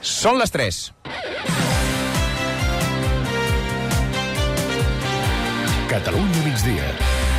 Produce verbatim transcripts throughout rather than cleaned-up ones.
Són les tres. Catalunya migdia.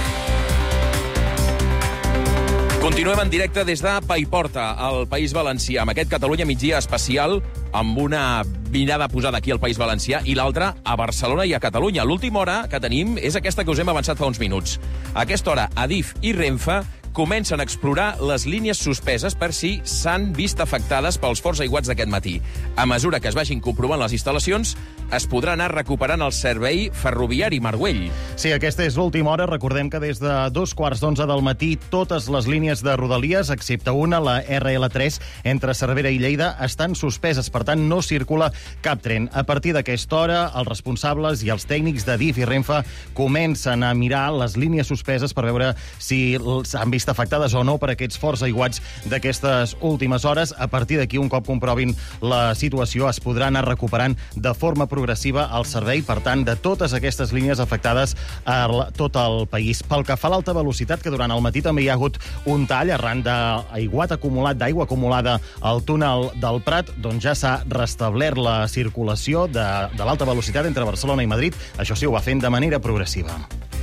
Continuem en directe des de Paiporta, al País Valencià, amb aquest Catalunya migdia especial, amb una mirada posada aquí al País Valencià i l'altra a Barcelona i a Catalunya. L'última hora que tenim és aquesta que us hem avançat fa uns minuts. A aquesta hora, Adif i Renfe comencen a explorar les línies suspeses per si s'han vist afectades pels forts aiguats d'aquest matí. A mesura que es vagin comprovant les instal·lacions, es podrà anar recuperant el servei ferroviari Margüell. Sí, aquesta és l'última hora. Recordem que des de dos quarts d'onze del matí totes les línies de Rodalies, excepte una, la erre ele tres, entre Cervera i Lleida, estan suspeses. Per tant, no circula cap tren. A partir d'aquesta hora, els responsables i els tècnics d'Adif i Renfe comencen a mirar les línies suspeses per veure si s'han vist afectades o no per aquests forts aiguats d'aquestes últimes hores. A partir d'aquí, un cop comprovin la situació, es podrà anar recuperant de forma progressiva el servei, per tant, de totes aquestes línies afectades a tot el país. Pel que fa a l'alta velocitat, que durant el matí també hi ha hagut un tall arran d'aiguat acumulat, d'aigua acumulada al túnel del Prat, doncs ja s'ha restablert la circulació de, de l'alta velocitat entre Barcelona i Madrid. Això sí, ho va fent de manera progressiva.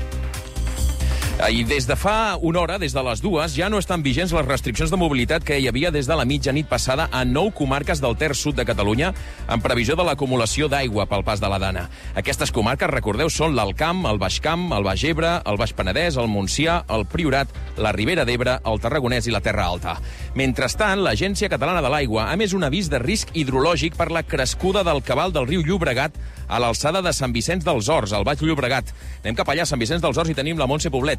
I des de fa una hora, des de les dues, ja no estan vigents les restriccions de mobilitat que hi havia des de la mitjanit passada a nou comarques del terç sud de Catalunya en previsió de l'acumulació d'aigua pel pas de la Dana. Aquestes comarques, recordeu, són l'Alt Camp, el Baix Camp, el Baix Ebre, el Baix Penedès, el Montsià, el Priorat, la Ribera d'Ebre, el Tarragonès i la Terra Alta. Mentrestant, l'Agència Catalana de l'Aigua ha emès un avís de risc hidrològic per la crescuda del cabal del riu Llobregat a l'alçada de Sant Vicenç dels Horts, al Baix Llobregat. Anem cap allà, a Sant Vicenç dels Horts, i tenim la Montse Poblet.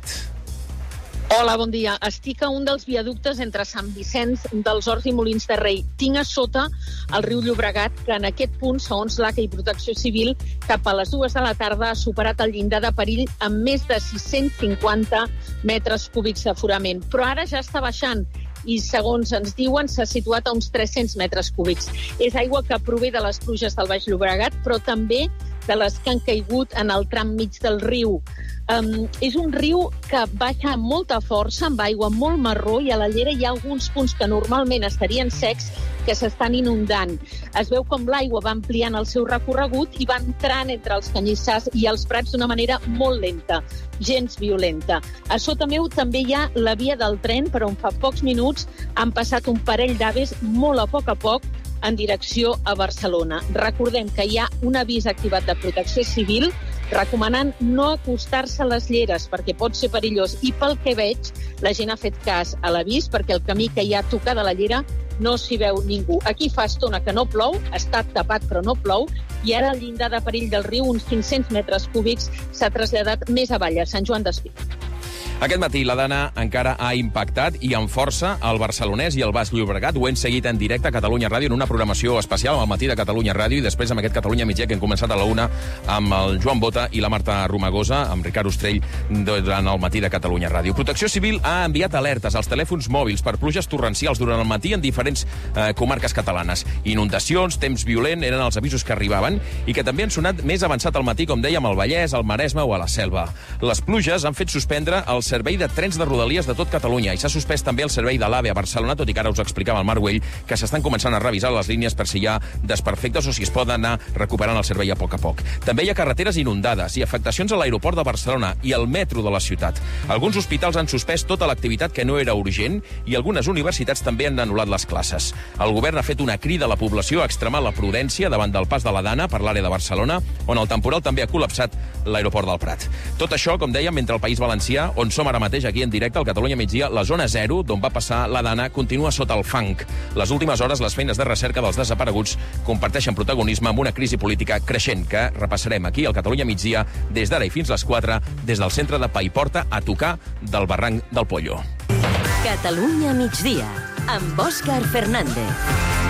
Hola, bon dia. Estic a un dels viaductes entre Sant Vicenç dels Horts i Molins de Rei. Tinc a sota el riu Llobregat, que en aquest punt, segons l'A C A i Protecció Civil, cap a les dues de la tarda ha superat el llindar de perill amb més de sis-cents cinquanta metres cúbics d'aforament. Però ara ja està baixant i, segons ens diuen, s'ha situat a uns tres-cents metres cúbics. És aigua que prové de les pluges del Baix Llobregat, però també de les que han caigut en el tram mig del riu. Um, és un riu que baixa amb molta força, amb aigua molt marró, i a la llera hi ha alguns punts que normalment estarien secs que s'estan inundant. Es veu com l'aigua va ampliant el seu recorregut i va entrant entre els canyissars i els prats d'una manera molt lenta, gens violenta. A sota meu també hi ha la via del tren, per on fa pocs minuts han passat un parell d'aves molt a poc a poc en direcció a Barcelona. Recordem que hi ha un avís activat de Protecció Civil recomanant no acostar-se a les lleres perquè pot ser perillós, i pel que veig la gent ha fet cas a l'avís perquè el camí que hi ha a tocar de la llera no s'hi veu ningú. Aquí fa estona que no plou, està tapat però no plou, i ara el llindar de perill del riu, uns cinc-cents metres cúbics, s'ha traslladat més avall, a Sant Joan d'Espí. Aquest matí la Dana encara ha impactat i amb força el Barcelonès i el Baix Llobregat. Ho hem seguit en directe a Catalunya Ràdio en una programació especial al matí de Catalunya Ràdio, i després amb aquest Catalunya migdia que hem començat a la una amb el Joan Bota i la Marta Romagosa, amb Ricard Ostrell, durant el matí de Catalunya Ràdio. Protecció Civil ha enviat alertes als telèfons mòbils per pluges torrencials durant el matí en diferents eh, comarques catalanes. Inundacions, temps violent eren els avisos que arribaven i que també han sonat més avançat al matí, com dèiem, al Vallès, al Maresme o a la Selva. Les pluges han fet suspendre el servei de trens de Rodalies de tot Catalunya i s'ha suspès també el servei de l'AVE a Barcelona, tot i que ara us explicava el Marc Güell que s'estan començant a revisar les línies per si hi ha desperfectes o si es poden anar recuperant el servei a poc a poc. També hi ha carreteres inundades i afectacions a l'aeroport de Barcelona i al metro de la ciutat. Alguns hospitals han suspès tota l'activitat que no era urgent i algunes universitats també han anul·lat les classes. El govern ha fet una crida a la població a extremar la prudència davant del pas de la Dana per l'àrea de Barcelona, on el temporal també ha col·lapsat l'aeroport del Prat. Tot això, com dèiem, mentre el País Valencià, on som ara mateix aquí en directe al Catalunya migdia, la zona zero, d'on va passar la Dana, continua sota el fang. Les últimes hores, les feines de recerca dels desapareguts comparteixen protagonisme amb una crisi política creixent que repassarem aquí al Catalunya migdia des d'ara i fins les quatre, des del centre de Paiporta a tocar del barranc del Pollo. Catalunya migdia, amb Òscar Fernández.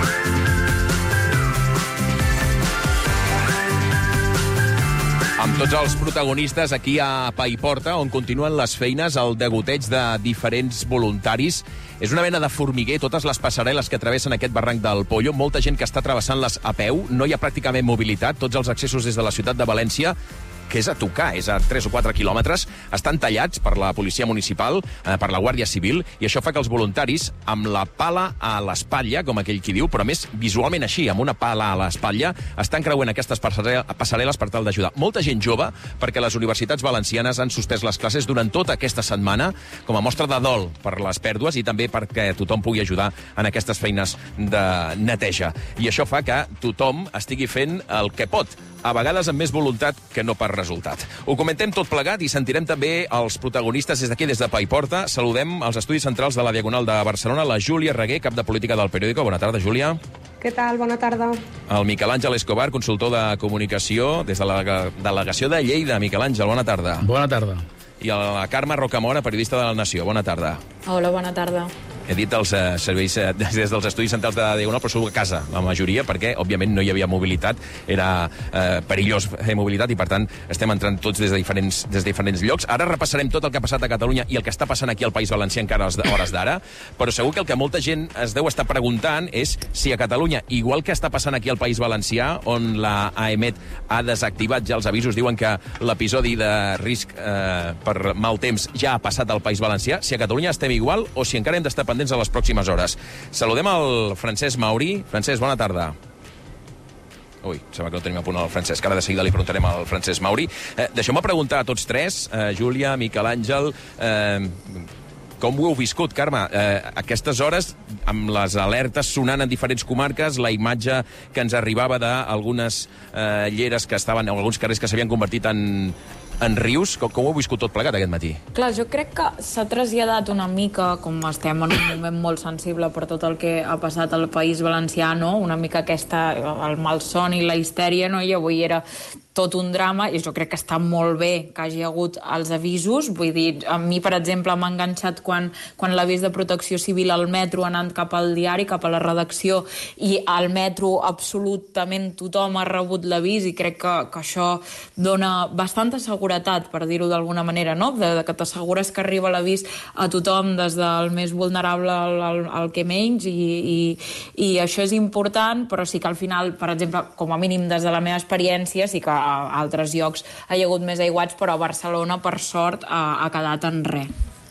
Amb tots els protagonistes aquí a Paiporta, on continuen les feines, el degoteig de diferents voluntaris. És una mena de formiguer, totes les passarel·les que travessen aquest barranc del Pollo, molta gent que està travessant-les a peu, no hi ha pràcticament mobilitat, tots els accessos des de la ciutat de València que és a tocar, és a tres o quatre quilòmetres, estan tallats per la policia municipal, eh, per la Guàrdia Civil, i això fa que els voluntaris, amb la pala a l'espatlla, com aquell qui diu, però més visualment així, amb una pala a l'espatlla, estan creuant aquestes passarel·les per tal d'ajudar. Molta gent jove, perquè les universitats valencianes han suspès les classes durant tota aquesta setmana, com a mostra de dol per les pèrdues i també perquè tothom pugui ajudar en aquestes feines de neteja. I això fa que tothom estigui fent el que pot, a vegades amb més voluntat que no per resultat. Ho comentem tot plegat i sentirem també els protagonistes des d'aquí, des de Paiporta. Saludem als estudis centrals de la Diagonal de Barcelona, la Júlia Reguer, cap de política del Periódico. Bona tarda, Júlia. Què tal? Bona tarda. El Miquel Àngel Escobar, consultor de comunicació des de la delegació de Lleida. Miquel Àngel, bona tarda. Bona tarda. I la Carme Rocamora, periodista de La Nació. Bona tarda. Hola, bona tarda. He dit els eh, serveis eh, des dels estudis centrals de Diagonal, però sou a casa, la majoria, perquè, òbviament, no hi havia mobilitat, era eh, perillós fer mobilitat, i, per tant, estem entrant tots des de diferents, des de diferents llocs. Ara repassarem tot el que ha passat a Catalunya i el que està passant aquí al País Valencià encara a hores d'ara, però segur que el que molta gent es deu estar preguntant és si a Catalunya, igual que està passant aquí al País Valencià, on la AEMET ha desactivat ja els avisos, diuen que l'episodi de risc eh, per mal temps ja ha passat al País Valencià, si a Catalunya estem igual o si encara hem d'estar pendents a les pròximes hores. Saludem el Francesc Mauri. Francesc, bona tarda. Ui, sembla que no tenim a punt el Francesc. Ara de seguida li preguntarem al Francesc Mauri. Eh, Deixeu-me preguntar a tots tres, eh, Júlia, Miquel Àngel, eh, com ho heu viscut, Carme? Eh, aquestes hores, amb les alertes sonant en diferents comarques, la imatge que ens arribava d'algunes eh, lleres que estaven, o alguns carrers que s'havien convertit en, en rius, com, com ho heu viscut tot plegat aquest matí? Clar, jo crec que s'ha traslladat una mica, com estem en un moment molt sensible per tot el que ha passat al País Valencià, no? Una mica aquesta, el malson i la histèria, no? I avui era tot un drama, i jo crec que està molt bé que hagi hagut els avisos. Vull dir, a mi, per exemple, m'ha enganxat quan, quan l'avís de protecció civil al metro anant cap al diari, cap a la redacció, i al metro absolutament tothom ha rebut l'avís, i crec que, que això dona bastanta seguretat, per dir-ho d'alguna manera, no? De, de que t'assegures que arriba l'avís a tothom, des del més vulnerable al, al, al que menys, i, i, i això és important, però sí que al final, per exemple, com a mínim des de la meva experiència, sí que a altres llocs hi ha hagut més aiguats, però a Barcelona, per sort, ha, ha quedat en res.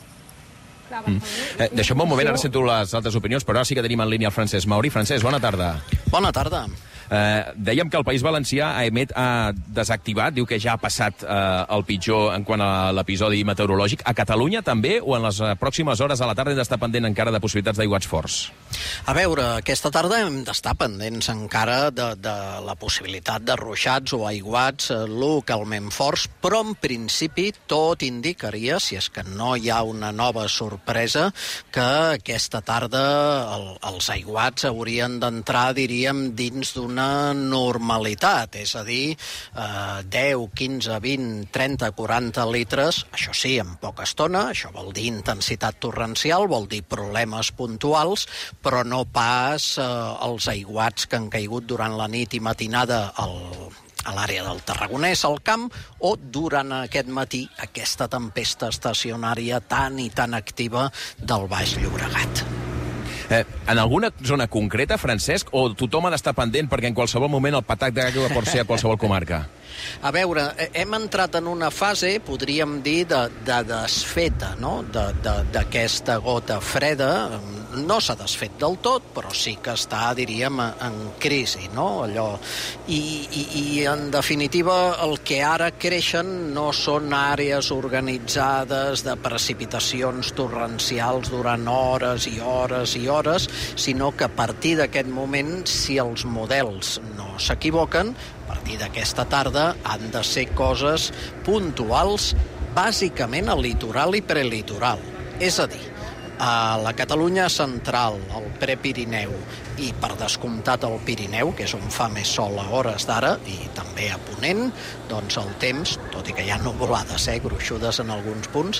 Mm. Eh, Deixeu-me un moment, ara sento les altres opinions, però ara sí que tenim en línia el Francesc Mauri. Francesc, bona tarda. Bona tarda. Eh, dèiem que el País Valencià, AEMET, ha desactivat, diu que ja ha passat eh, el pitjor en quant a l'episodi meteorològic. A Catalunya també, o en les pròximes hores a la tarda hem d'estar pendent encara de possibilitats d'aiguats forts? A veure, aquesta tarda hem d'estar pendents encara de, de la possibilitat de ruixats o aiguats eh, localment forts, però en principi tot indicaria, si és que no hi ha una nova sorpresa, que aquesta tarda el, els aiguats haurien d'entrar, diríem, dins d'un una normalitat, és a dir, eh, deu, quinze, vint, trenta, quaranta litres, això sí, en poca estona, això vol dir intensitat torrencial, vol dir problemes puntuals, però no pas eh, els aiguats que han caigut durant la nit i matinada al, a l'àrea del Tarragonès, al camp, o durant aquest matí aquesta tempesta estacionària tan i tan activa del Baix Llobregat. Eh, en alguna zona concreta, Francesc, o tothom ha d'estar pendent perquè en qualsevol moment el patac d'aigua pot ser a qualsevol comarca? A veure, hem entrat en una fase, podríem dir, de, de desfeta, no?, d'aquesta gota freda. No s'ha desfet del tot, però sí que està, diríem, en crisi, no?, allò. I, i, i en definitiva, el que ara creixen no són àrees organitzades de precipitacions torrencials durant hores i hores i hores, sinó que a partir d'aquest moment, si els models no s'equivoquen, a partir d'aquesta tarda han de ser coses puntuals, bàsicament al litoral i prelitoral. És a dir, a la Catalunya central, al Prepirineu i, per descomptat, al Pirineu, que és on fa més sol a hores d'ara, i també a Ponent, doncs el temps, tot i que hi ha nuvolades, eh, gruixudes en alguns punts,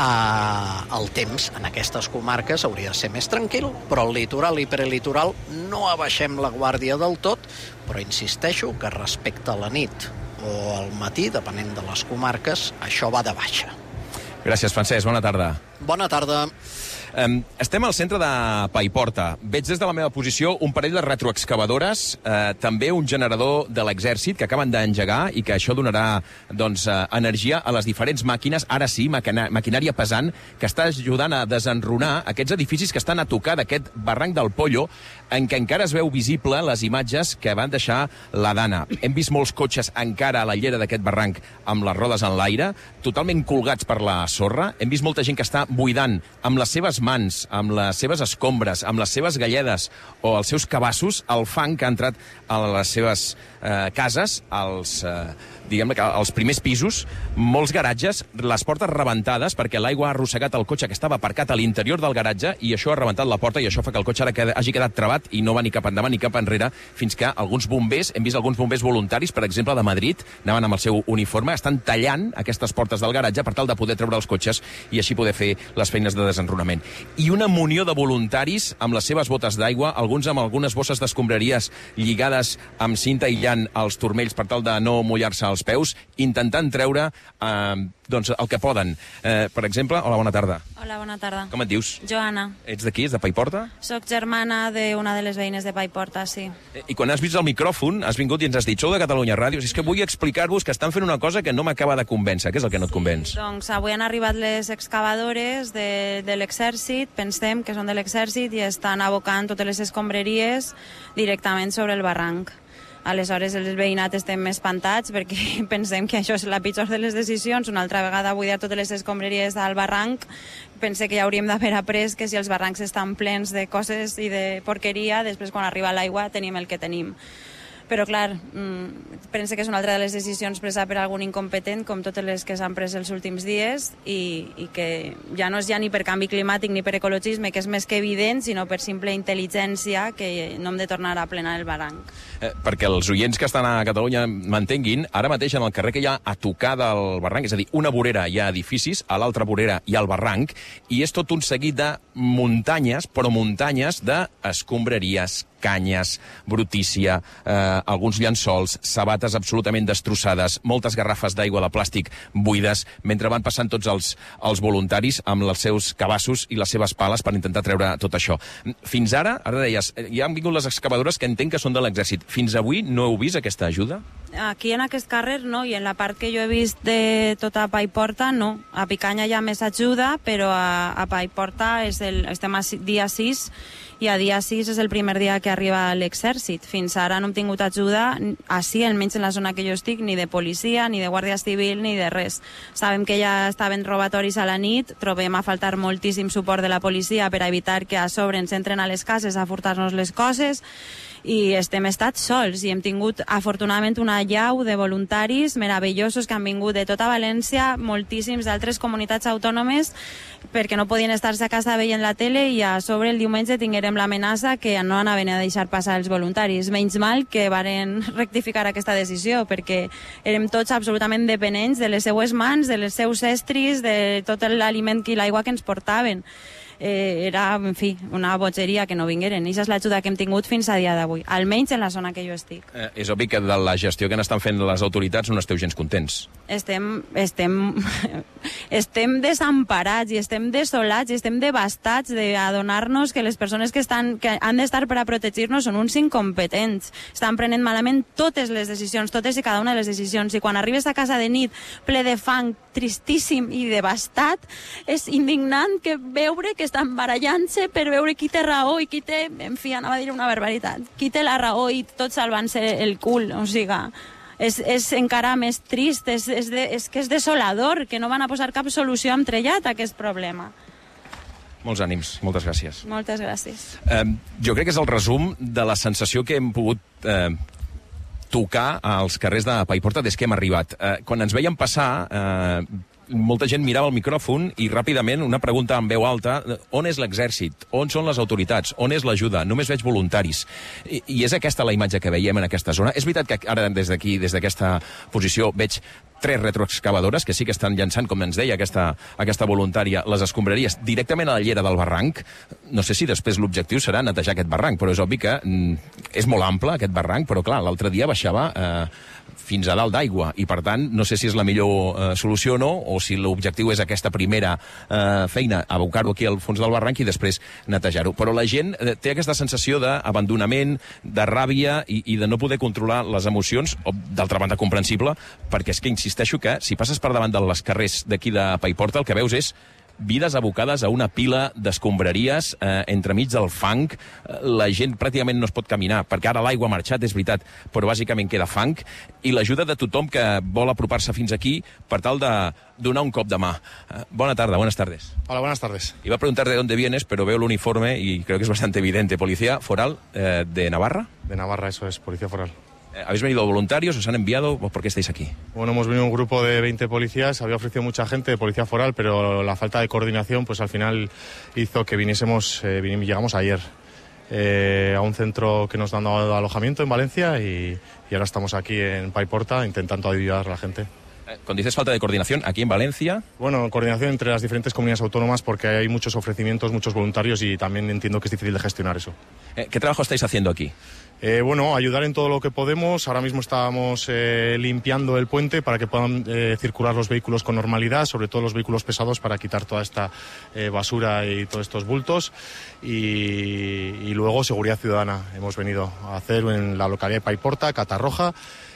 eh, el temps en aquestes comarques hauria de ser més tranquil, però al litoral i prelitoral no abaixem la guàrdia del tot, però insisteixo que respecte a la nit o al matí, depenent de les comarques, això va de baixa. Gràcies, Francesc. Bona tarda. Bona tarda. Um, estem al centre de Paiporta. Veig des de la meva posició un parell de retroexcavadores, eh, també un generador de l'exèrcit que acaben d'engegar i que això donarà doncs, eh, energia a les diferents màquines, ara sí, maquina maquinària pesant, que està ajudant a desenrunar aquests edificis que estan a tocar d'aquest barranc del Pollo, en què encara es veu visible les imatges que van deixar la Dana. Hem vist molts cotxes encara a la llera d'aquest barranc amb les rodes en l'aire, totalment colgats per la sorra. Hem vist molta gent que està buidant amb les seves mans, amb les seves escombres, amb les seves galledes o els seus cabassos, el fang que ha entrat a les seves eh, cases, als, eh, diguem que als primers pisos, molts garatges, les portes rebentades perquè l'aigua ha arrossegat el cotxe que estava aparcat a l'interior del garatge i això ha rebentat la porta i això fa que el cotxe ara queda, hagi quedat trabat i no va ni cap endavant ni cap enrere fins que alguns bombers, hem vist alguns bombers voluntaris, per exemple, de Madrid, anaven amb el seu uniforme, estan tallant aquestes portes del garatge per tal de poder treure els cotxes i així poder fer les feines de desenrunament. I una munió de voluntaris amb les seves botes d'aigua, alguns amb algunes bosses d'escombraries lligades amb cinta aïllant als turmells per tal de no mullar-se els peus, intentant treure eh, doncs, el que poden. Eh, per exemple, hola, bona tarda. Hola, bona tarda. Com et dius? Joana. Ets d'aquí, és de Paiporta? Soc germana d'una de les veïnes de Paiporta, sí. I quan has vist el micròfon, has vingut i ens has dit, sou de Catalunya Ràdio, és que vull explicar-vos que estan fent una cosa que no m'acaba de convèncer. Què és el que no et convenç? Doncs avui han arribat les excavadores de, de l'exèrcit, pensem que són de l'exèrcit, i estan abocant totes les escombraries directament sobre el barranc. Aleshores, el veïnat estem espantats perquè pensem que això és la pitjor de les decisions. Una altra vegada buidar totes les escombraries al barranc. Pense que ja hauríem d'haver après que si els barrancs estan plens de coses i de porqueria, després quan arriba l'aigua tenim el que tenim. Però, clar, pense que és una altra de les decisions presa per algun incompetent, com totes les que s'han pres els últims dies, i, i que ja no és ja ni per canvi climàtic ni per ecologisme, que és més que evident, sinó per simple intel·ligència, que no hem de tornar a plenar el barranc. Eh, perquè els oients que estan a Catalunya m'entenguin, ara mateix en el carrer que hi ha a tocar del barranc, és a dir, una vorera hi ha edificis, a l'altra vorera hi ha el barranc, i és tot un seguit de muntanyes, però muntanyes d'escombraries, canyes, brutícia, eh, alguns llençols, sabates absolutament destrossades, moltes garrafes d'aigua de plàstic buides, mentre van passant tots els, els voluntaris amb els seus cabassos i les seves pales per intentar treure tot això. Fins ara, ara deies, ja han vingut les excavadores que entenc que són de l'exèrcit. Fins avui no heu vist aquesta ajuda? Aquí en aquest carrer no, i en la part que jo he vist de tota Paiporta no. A Picanya hi ha més ajuda, però a, a Paiporta és el, estem a dia sis, i a dia sis és el primer dia que arriba l'exèrcit. Fins ara no hem tingut ajuda, així, almenys en la zona que jo estic, ni de policia, ni de guàrdia civil, ni de res. Sabem que ja estaven robatoris a la nit, trobem a faltar moltíssim suport de la policia per a evitar que a sobre ens entren a les cases a furtar-nos les coses, i estem estats sols, i hem tingut afortunadament una llau de voluntaris meravellosos que han vingut de tota València, moltíssims d'altres comunitats autònomes, perquè no podien estar-se a casa veient la tele, i a sobre el diumenge tinguérem l'amenaça que no anaven a deixar passar els voluntaris. Menys mal que varen rectificar aquesta decisió, perquè érem tots absolutament dependents de les seues mans, de les seus estris, de tot l'aliment i l'aigua que ens portaven. Eh, era, en fi, una bogeria que no vingueren. I això és l'ajuda que hem tingut fins a dia d'avui, almenys en la zona que jo estic. Eh, és obvi que de la gestió que n'estan fent les autoritats no esteu gens contents. Estem, estem, estem desemparats i estem desolats i estem devastats d'adonar-nos que les persones que, estan, que han d'estar per a protegir-nos són uns incompetents. Estan prenent malament totes les decisions, totes i cada una de les decisions, i quan arribes a casa de nit ple de fang, tristíssim i devastat, és indignant que veure que estan barallant-se per veure qui té raó i qui té, en fi, anava a dir una barbaritat, qui té la raó i tots salvant-se el cul, o sigui, és, és encara més trist, és, és, de, és que és desolador, que no van a posar cap solució entrellat a aquest problema. Molts ànims, moltes gràcies. Moltes gràcies. Eh, jo crec que és el resum de la sensació que hem pogut eh, tocar als carrers de Paiporta des que hem arribat. Eh, quan ens veiem passar, eh, molta gent mirava el micròfon i ràpidament una pregunta en veu alta: on és l'exèrcit? On són les autoritats? On és l'ajuda? Només veig voluntaris. I, I és aquesta la imatge que veiem en aquesta zona. És veritat que ara des d'aquí, des d'aquesta posició, veig tres retroexcavadores que sí que estan llançant, com ens deia aquesta, aquesta voluntària, les escombraries directament a la llera del barranc. No sé si després l'objectiu serà netejar aquest barranc, però és obvi que mm, és molt ample aquest barranc, però clar, l'altre dia baixava eh, fins a dalt d'aigua, i per tant no sé si és la millor eh, solució o no, o si l'objectiu és aquesta primera eh, feina, abocar-ho aquí al fons del barranc i després netejar-ho. Però la gent eh, té aquesta sensació d'abandonament, de ràbia i, i de no poder controlar les emocions, o d'altra banda comprensible, perquè és que insisteixo que si passes per davant dels carrers d'aquí de Paiporta el que veus és vides abocades a una pila d'escombraries eh, entremig del fang. La gent pràcticament no es pot caminar, perquè ara l'aigua ha marxat, és veritat, però bàsicament queda fang, i l'ajuda de tothom que vol apropar-se fins aquí per tal de donar un cop de mà. Eh, bona tarda, buenas tardes. Hola, buenas tardes. Iba a preguntar de dónde vienes, pero veo el uniforme y creo que es bastante evidente. Policía Foral eh, de Navarra. De Navarra, eso es, Policía Foral. ¿Habéis venido voluntarios? ¿Os han enviado? ¿Por qué estáis aquí? Bueno, hemos venido un grupo de veinte policías, había ofrecido mucha gente de Policía Foral, pero la falta de coordinación pues al final hizo que viniésemos, eh, vinimos, llegamos ayer eh, a un centro que nos han dado alojamiento en Valencia y, y ahora estamos aquí en Paiporta intentando ayudar a la gente. Cuando dices falta de coordinación, aquí en Valencia... Bueno, coordinación entre las diferentes comunidades autónomas porque hay muchos ofrecimientos, muchos voluntarios y también entiendo que es difícil de gestionar eso. Eh, ¿Qué trabajo estáis haciendo aquí? Eh, bueno, ayudar en todo lo que podemos. Ahora mismo estamos eh, limpiando el puente para que puedan eh, circular los vehículos con normalidad, sobre todo los vehículos pesados, para quitar toda esta eh, basura y todos estos bultos. Y, y luego seguridad ciudadana. Hemos venido a hacer en la localidad de Paiporta, Catarroja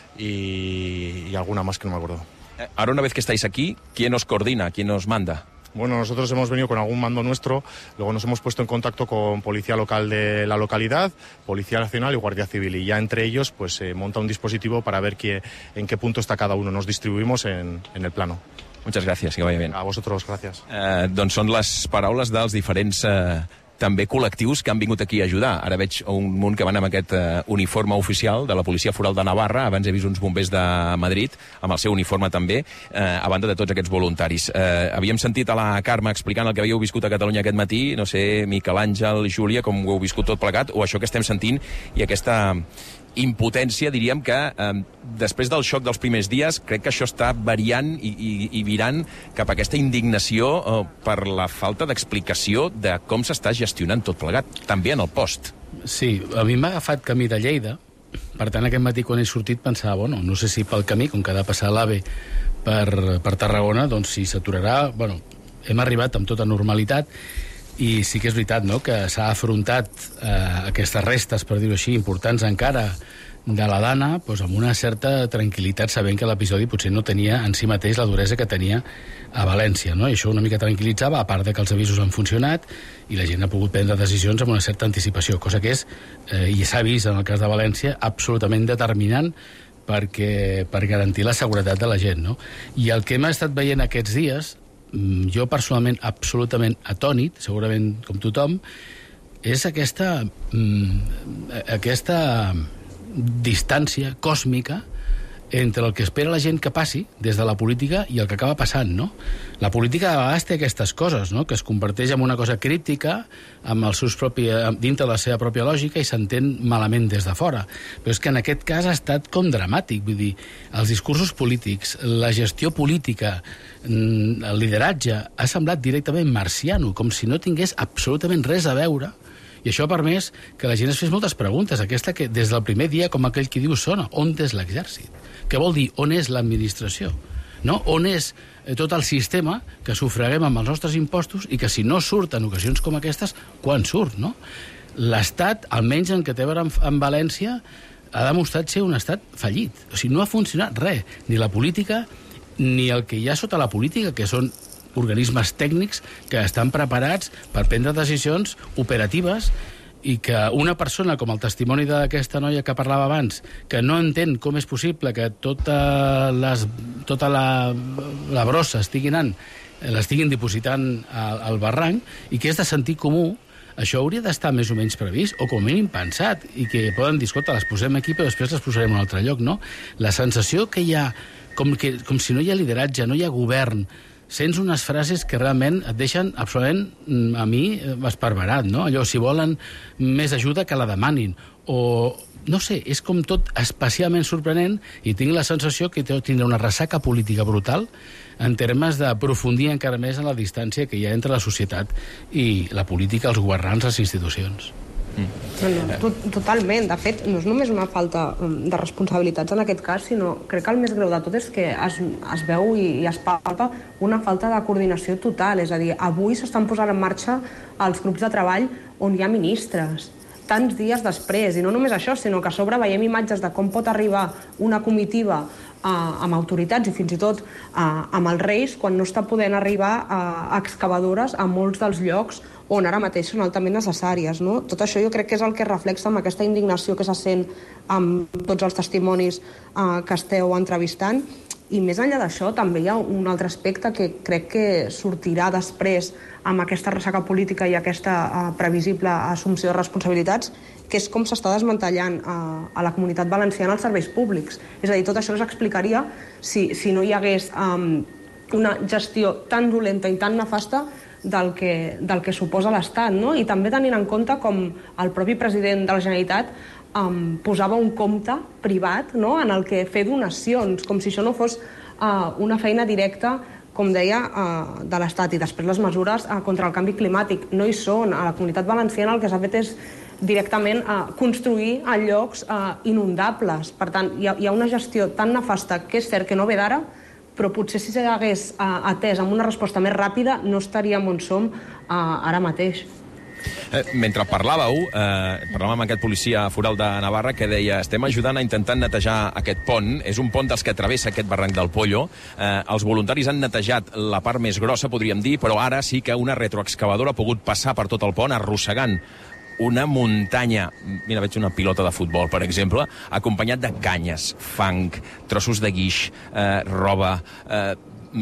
y, y alguna más que no me acuerdo. Ahora, una vez que estáis aquí, ¿quién os coordina? ¿Quién os manda? Bueno, nosotros hemos venido con algún mando nuestro, luego nos hemos puesto en contacto con policía local de la localidad, Policía Nacional y Guardia Civil, y ya entre ellos pues se eh, monta un dispositivo para ver qué, en qué punto está cada uno. Nos distribuimos en, en el plano. Muchas gracias, que vaya bien. A vosotros, gracias. Eh, doncs són les paraules dels diferents... Eh... també col·lectius que han vingut aquí a ajudar. Ara veig un munt que van amb aquest uh, uniforme oficial de la Policia Foral de Navarra. Abans he vist uns bombers de Madrid amb el seu uniforme també, uh, a banda de tots aquests voluntaris. Uh, havíem sentit a la Carme explicant el que havíeu viscut a Catalunya aquest matí, no sé, Miquel Àngel, Júlia, com ho heu viscut tot plegat, o això que estem sentint i aquesta impotència, diríem que eh, després del xoc dels primers dies, crec que això està variant i, i, i virant cap a aquesta indignació eh, per la falta d'explicació de com s'està gestionant tot plegat, també en el post. Sí, a mi m'ha agafat camí de Lleida, per tant aquest matí quan he sortit pensava, bueno, no sé si pel camí, com que ha de passar l'AVE per, per Tarragona, doncs si s'aturarà, bueno, hem arribat amb tota normalitat. I sí que és veritat, no?, que s'ha afrontat eh, aquestes restes, per dir-ho així, importants encara de la Dana, doncs amb una certa tranquil·litat, sabent que l'episodi potser no tenia en si mateix la duresa que tenia a València, no? I això una mica tranquil·litzava, a part de que els avisos han funcionat i la gent ha pogut prendre decisions amb una certa anticipació, cosa que és, eh, i s'ha vist en el cas de València, absolutament determinant perquè, per garantir la seguretat de la gent, no? I el que hem estat veient aquests dies, jo personalment absolutament atònit, segurament com tothom, és aquesta aquesta distància còsmica entre el que espera la gent que passi des de la política i el que acaba passant, no? La política a vegades té aquestes coses, no?, que es converteix en una cosa críptica amb els seus propi, dintre de la seva pròpia lògica i s'entén malament des de fora. Però és que en aquest cas ha estat com dramàtic, vull dir, els discursos polítics, la gestió política, el lideratge ha semblat directament marciano, com si no tingués absolutament res a veure. I això ha permès que la gent es fes moltes preguntes. Aquesta que des del primer dia, com aquell que diu, sona, on és l'exèrcit? Què vol dir on és l'administració? No? On és tot el sistema que sufraguem amb els nostres impostos i que si no surt en ocasions com aquestes, quan surt, no? L'Estat, almenys en què té a veure amb València, ha demostrat ser un estat fallit. O sigui, no ha funcionat res, ni la política ni el que hi ha sota la política, que són organismes tècnics que estan preparats per prendre decisions operatives i que una persona, com el testimoni d'aquesta noia que parlava abans, que no entén com és possible que tota, les, tota la, la brossa estigui anant, l'estiguin dipositant al, al barranc, i que és de sentit comú, això hauria d'estar més o menys previst, o com a mínim pensat, i que poden dir, escolta, les posem aquí, però després les posarem en un altre lloc, no? La sensació que hi ha, com, que, com si no hi ha lideratge, no hi ha govern, sents unes frases que realment et deixen absolutament, a mi, esparverat, no? Allò, si volen més ajuda, que la demanin. O, no sé, és com tot especialment sorprenent i tinc la sensació que tindrà una ressaca política brutal en termes d'aprofundir encara més en la distància que hi ha entre la societat i la política, els governants, les institucions. No, no, to totalment. De fet, no és només una falta de responsabilitats en aquest cas, sinó crec que el més greu de tot és que es, es veu i, i es palpa una falta de coordinació total. És a dir, avui s'estan posant en marxa els grups de treball on hi ha ministres, tants dies després, i no només això, sinó que a sobre veiem imatges de com pot arribar una comitiva eh, amb autoritats i fins i tot eh, amb els reis quan no està podent arribar a excavadores a molts dels llocs on ara mateix són altament necessàries, no? Tot això jo crec que és el que reflexa amb aquesta indignació que se sent amb tots els testimonis eh, que esteu entrevistant. I més enllà d'això, també hi ha un altre aspecte que crec que sortirà després amb aquesta ressaca política i aquesta uh, previsible assumpció de responsabilitats, que és com s'està desmantellant uh, a la Comunitat Valenciana els serveis públics. És a dir, tot això s'explicaria si, si no hi hagués um, una gestió tan dolenta i tan nefasta del que, del que suposa l'Estat, no? I també tenint en compte com el propi president de la Generalitat Um, posava un compte privat, no?, en el que fer donacions, com si això no fos uh, una feina directa, com deia, uh, de l'Estat. I després les mesures uh, contra el canvi climàtic no hi són. A la Comunitat Valenciana el que s'ha fet és directament uh, construir a llocs uh, inundables. Per tant, hi ha, hi ha una gestió tan nefasta que és cert que no ve d'ara, però potser si s'hagués uh, atès amb una resposta més ràpida no estaríem on som uh, ara mateix. Eh, mentre parlàveu, eh, parlàvem amb aquest policia foral de Navarra que deia estem ajudant a intentar netejar aquest pont. És un pont dels que travessa aquest barranc del Pollo. Eh, els voluntaris han netejat la part més grossa, podríem dir, però ara sí que una retroexcavadora ha pogut passar per tot el pont arrossegant una muntanya, mira, veig una pilota de futbol, per exemple, acompanyat de canyes, fang, trossos de guix, eh, roba, eh,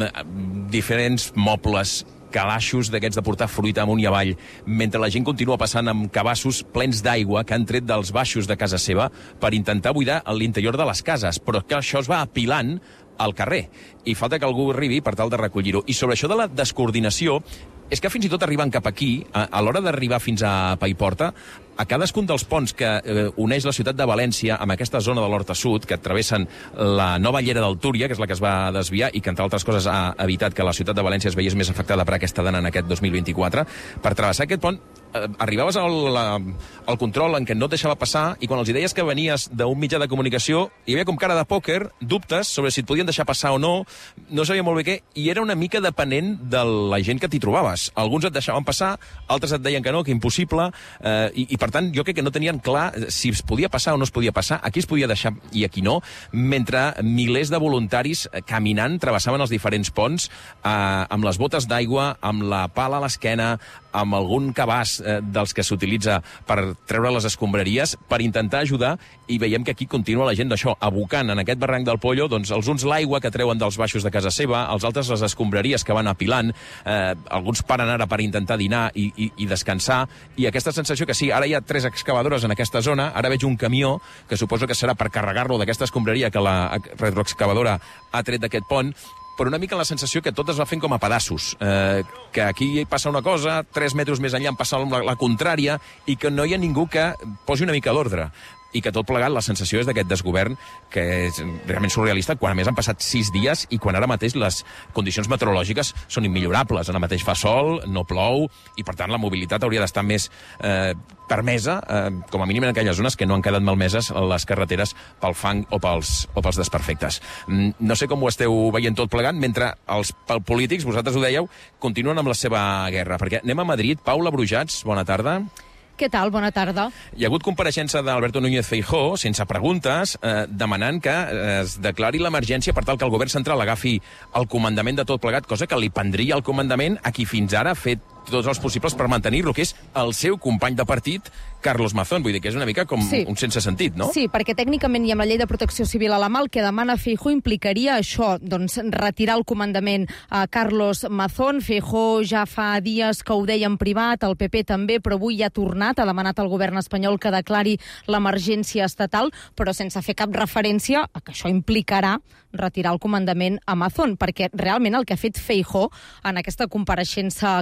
diferents mobles, calaixos d'aquests de portar fruita amunt i avall, mentre la gent continua passant amb cabassos plens d'aigua que han tret dels baixos de casa seva per intentar buidar l'interior de les cases. Però que això es va apilant al carrer i falta que algú arribi per tal de recollir-ho. I sobre això de la descoordinació, és que fins i tot arribant cap aquí, a, a l'hora d'arribar fins a Paiporta, a cadascun dels ponts que eh, uneix la ciutat de València amb aquesta zona de l'Horta Sud, que travessen la nova llera del Túria, que és la que es va desviar i que, entre altres coses, ha evitat que la ciutat de València es veiés més afectada per aquesta dana en aquest dos mil vint-i-quatre, per travessar aquest pont eh, arribaves al, la, al control en què no et deixava passar i quan els hi deies que venies d'un mitjà de comunicació hi havia com cara de pòquer, dubtes sobre si et podien deixar passar o no, no sabia molt bé què, i era una mica depenent de la gent que t'hi trobaves. Alguns et deixaven passar, altres et deien que no, que impossible, eh, i, i per tant jo crec que no tenien clar si es podia passar o no es podia passar, a qui es podia deixar i a qui no, mentre milers de voluntaris caminant travessaven els diferents ponts eh, amb les botes d'aigua, amb la pala a l'esquena, amb algun cabàs eh, dels que s'utilitza per treure les escombraries, per intentar ajudar, i veiem que aquí continua la gent d'això, abocant en aquest barranc del Pollo, doncs els uns l'aigua que treuen dels baixos de casa seva, els altres les escombraries que van apilant, eh, alguns paren ara per intentar dinar i, i, i descansar, i aquesta sensació que sí, ara hi ha tres excavadores en aquesta zona, ara veig un camió, que suposo que serà per carregar-lo d'aquesta escombraria que la retroexcavadora ha tret d'aquest pont, però una mica la sensació que tot es va fent com a pedaços, eh, que aquí passa una cosa, tres metres més enllà en passa la, la contrària, i que no hi ha ningú que posi una mica d'ordre. I que tot plegat la sensació és d'aquest desgovern que és realment surrealista, quan a més han passat sis dies i quan ara mateix les condicions meteorològiques són immillorables. Ara mateix fa sol, no plou, i per tant la mobilitat hauria d'estar més eh, permesa, eh, com a mínim en aquelles zones que no han quedat malmeses les carreteres pel fang o pels, o pels desperfectes. No sé com ho esteu veient tot plegat, mentre els polítics, vosaltres ho dèieu, continuen amb la seva guerra. Perquè anem a Madrid. Paula Brujats, bona tarda. Què tal? Bona tarda. Hi ha hagut compareixença d'Alberto Núñez Feijóo, sense preguntes, eh, demanant que es declari l'emergència per tal que el govern central agafi el comandament de tot plegat, cosa que li prendria el comandament a qui fins ara ha fet tots els possibles per mantenir-lo, que és el seu company de partit, Carlos Mazón. Vull dir que és una mica com sí. un sense sentit, no? Sí, perquè tècnicament i amb la llei de protecció civil a la mà el que demana Feijóo implicaria això, doncs retirar el comandament a Carlos Mazón. Feijóo ja fa dies que ho deia en privat, el P P també, però avui ja ha tornat, ha demanat al govern espanyol que declari l'emergència estatal, però sense fer cap referència a que això implicarà retirar el comandament a Mazón, perquè realment el que ha fet Feijóo en aquesta compareixença que ha fet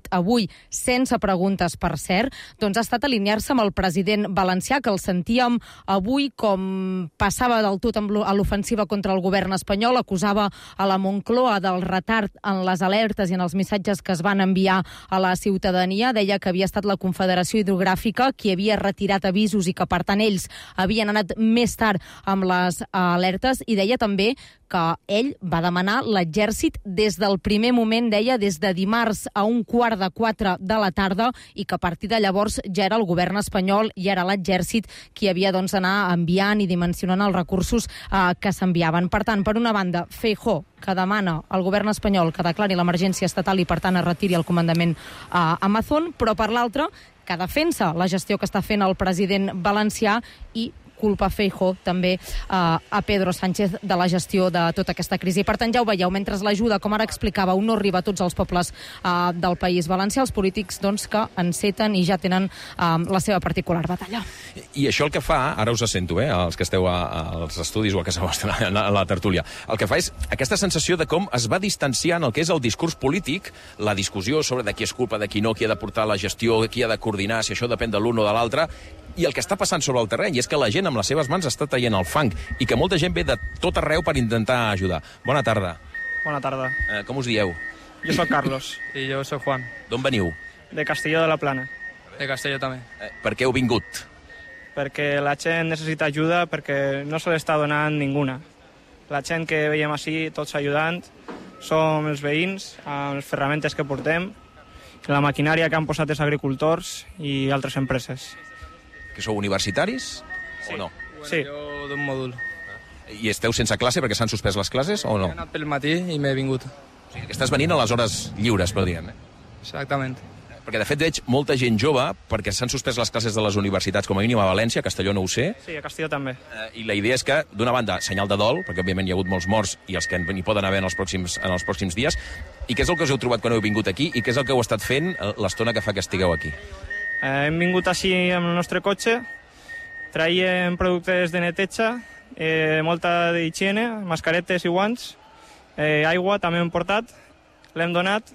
fet avui, sense preguntes per cert, doncs ha estat alinear-se amb el president valencià, que el sentíem avui com passava del tot a l'ofensiva contra el govern espanyol, acusava a la Moncloa del retard en les alertes i en els missatges que es van enviar a la ciutadania. Deia que havia estat la Confederació Hidrogràfica qui havia retirat avisos i que, per tant, ells havien anat més tard amb les alertes, i deia també que ell va demanar l'exèrcit des del primer moment, deia, des de dimarts a un quart de quatre de la tarda, i que a partir de llavors ja era el govern espanyol i era l'exèrcit qui havia doncs d'anar enviant i dimensionant els recursos eh, que s'enviaven. Per tant, per una banda, Feijóo, que demana al govern espanyol que declari l'emergència estatal i, per tant, es retiri el comandament a Amazon, però per l'altra, que defensa la gestió que està fent el president valencià i culpa Feijóo també eh, a Pedro Sánchez de la gestió de tota aquesta crisi. Per tant, ja ho veieu, mentre l'ajuda, com ara explicàveu, no arriba a tots els pobles eh, del País Valencià, els polítics doncs, que enceten i ja tenen eh, la seva particular batalla. I això el que fa, ara us sento, eh, els que esteu a, als estudis o a casa vostra, a la, a la tertúlia, el que fa és aquesta sensació de com es va distanciant el que és el discurs polític, la discussió sobre de qui és culpa, de qui no, qui ha de portar la gestió, qui ha de coordinar, si això depèn de l'un o de l'altre, i el que està passant sobre el terreny, i és que la gent amb les seves mans està traient el fang, i que molta gent ve de tot arreu per intentar ajudar. Bona tarda. Bona tarda. Eh, com us dieu? Jo soc Carlos. I jo soc Juan. D'on veniu? De Castelló de la Plana. De Castelló també. Eh, per què heu vingut? Perquè la gent necessita ajuda, perquè no se l'està donant ninguna. La gent que veiem així, tots ajudant, som els veïns, amb les ferramentes que portem, la maquinària que han posat els agricultors i altres empreses. Que sou universitaris? Sí. O no? Sí. Jo d'un mòdul. I esteu sense classe perquè s'han suspès les classes o no? He anat pel matí i m'he vingut. O sigui, que estàs venint a les hores lliures, per dir, eh? Exactament. Perquè, de fet, veig molta gent jove, perquè s'han suspès les classes de les universitats, com a mínim a València, a Castelló no ho sé. Sí, a Castelló també. Eh, I la idea és que, d'una banda, senyal de dol, perquè, òbviament, hi ha hagut molts morts i els que n'hi poden haver en els, pròxims, en els pròxims dies. I què és el que us heu trobat quan heu vingut aquí? I què és el que heu estat fent l'estona que fa que estigueu aquí? Eh, hem vingut així amb el nostre cotxe, traiem productes de neteja, eh, molta d'higiene, mascaretes i guants, eh, aigua també hem portat, l'hem donat,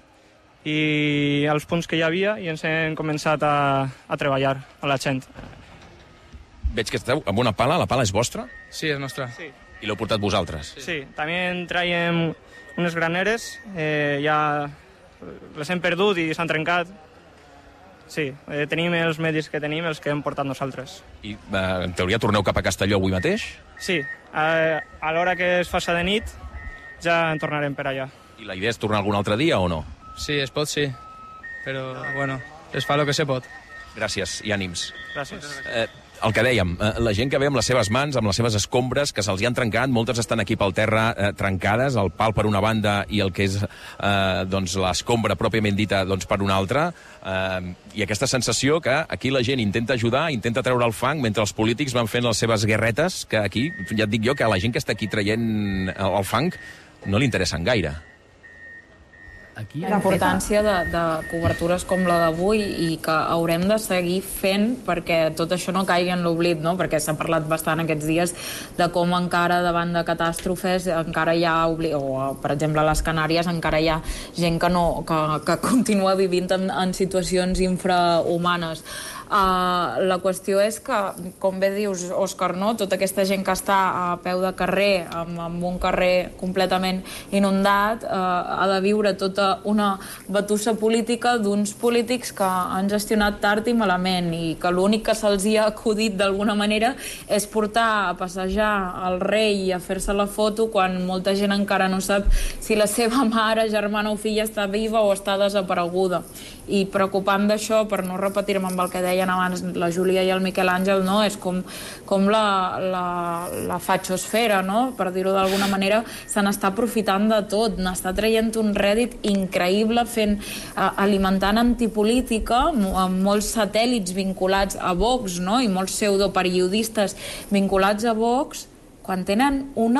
i els punts que hi havia, i ens hem començat a, a treballar a la gent. Veig que esteu amb una pala. La pala és vostra? Sí, és nostra. Sí. I l'heu portat vosaltres? Sí, sí. També traiem unes graneres, eh, ja les hem perdut i s'han trencat. Sí, eh, tenim els medis que tenim, els que hem portat nosaltres. I, eh, en teoria, torneu cap a Castelló avui mateix? Sí, eh, a l'hora que es faci de nit ja en tornarem per allà. I la idea és tornar algun altre dia o no? Sí, es pot, sí. Però, bueno, es fa el que se pot. Gràcies i ànims. Gràcies. Eh, el que dèiem, eh, la gent que ve amb les seves mans, amb les seves escombres, que se'ls hi han trencat, moltes estan aquí pel terra eh, trencades, el pal per una banda i el que és eh, doncs, l'escombra pròpiament dita doncs, per una altra, eh, i aquesta sensació que aquí la gent intenta ajudar, intenta treure el fang, mentre els polítics van fent les seves guerretes, que aquí, ja et dic jo, que a la gent que està aquí traient el fang no li interessen gaire. La importància de, de cobertures com la d'avui i que haurem de seguir fent perquè tot això no caigui en l'oblit, no? Perquè s'ha parlat bastant aquests dies de com encara davant de catàstrofes encara hi ha, o per exemple a les Canàries encara hi ha gent que, no, que, que continua vivint en, en situacions infrahumanes. Uh, la qüestió és que, com bé dius, Òscar, no? Tota aquesta gent que està a peu de carrer, amb, amb un carrer completament inundat, uh, ha de viure tota una batussa política d'uns polítics que han gestionat tard i malament i que l'únic que se'ls hi ha acudit d'alguna manera és portar a passejar el rei i a fer-se la foto quan molta gent encara no sap si la seva mare, germana o filla està viva o està desapareguda. I preocupant d'això, per no repetir-me amb el que deien abans la Júlia i el Miquel Àngel, no? És com, com la, la, la fatxosfera, no? Per dir-ho d'alguna manera, se n'està aprofitant de tot, n'està traient un rèdit increïble, fent, eh, alimentant antipolítica, amb molts satèl·lits vinculats a Vox, no? I molts pseudoperiodistes vinculats a Vox, quan tenen una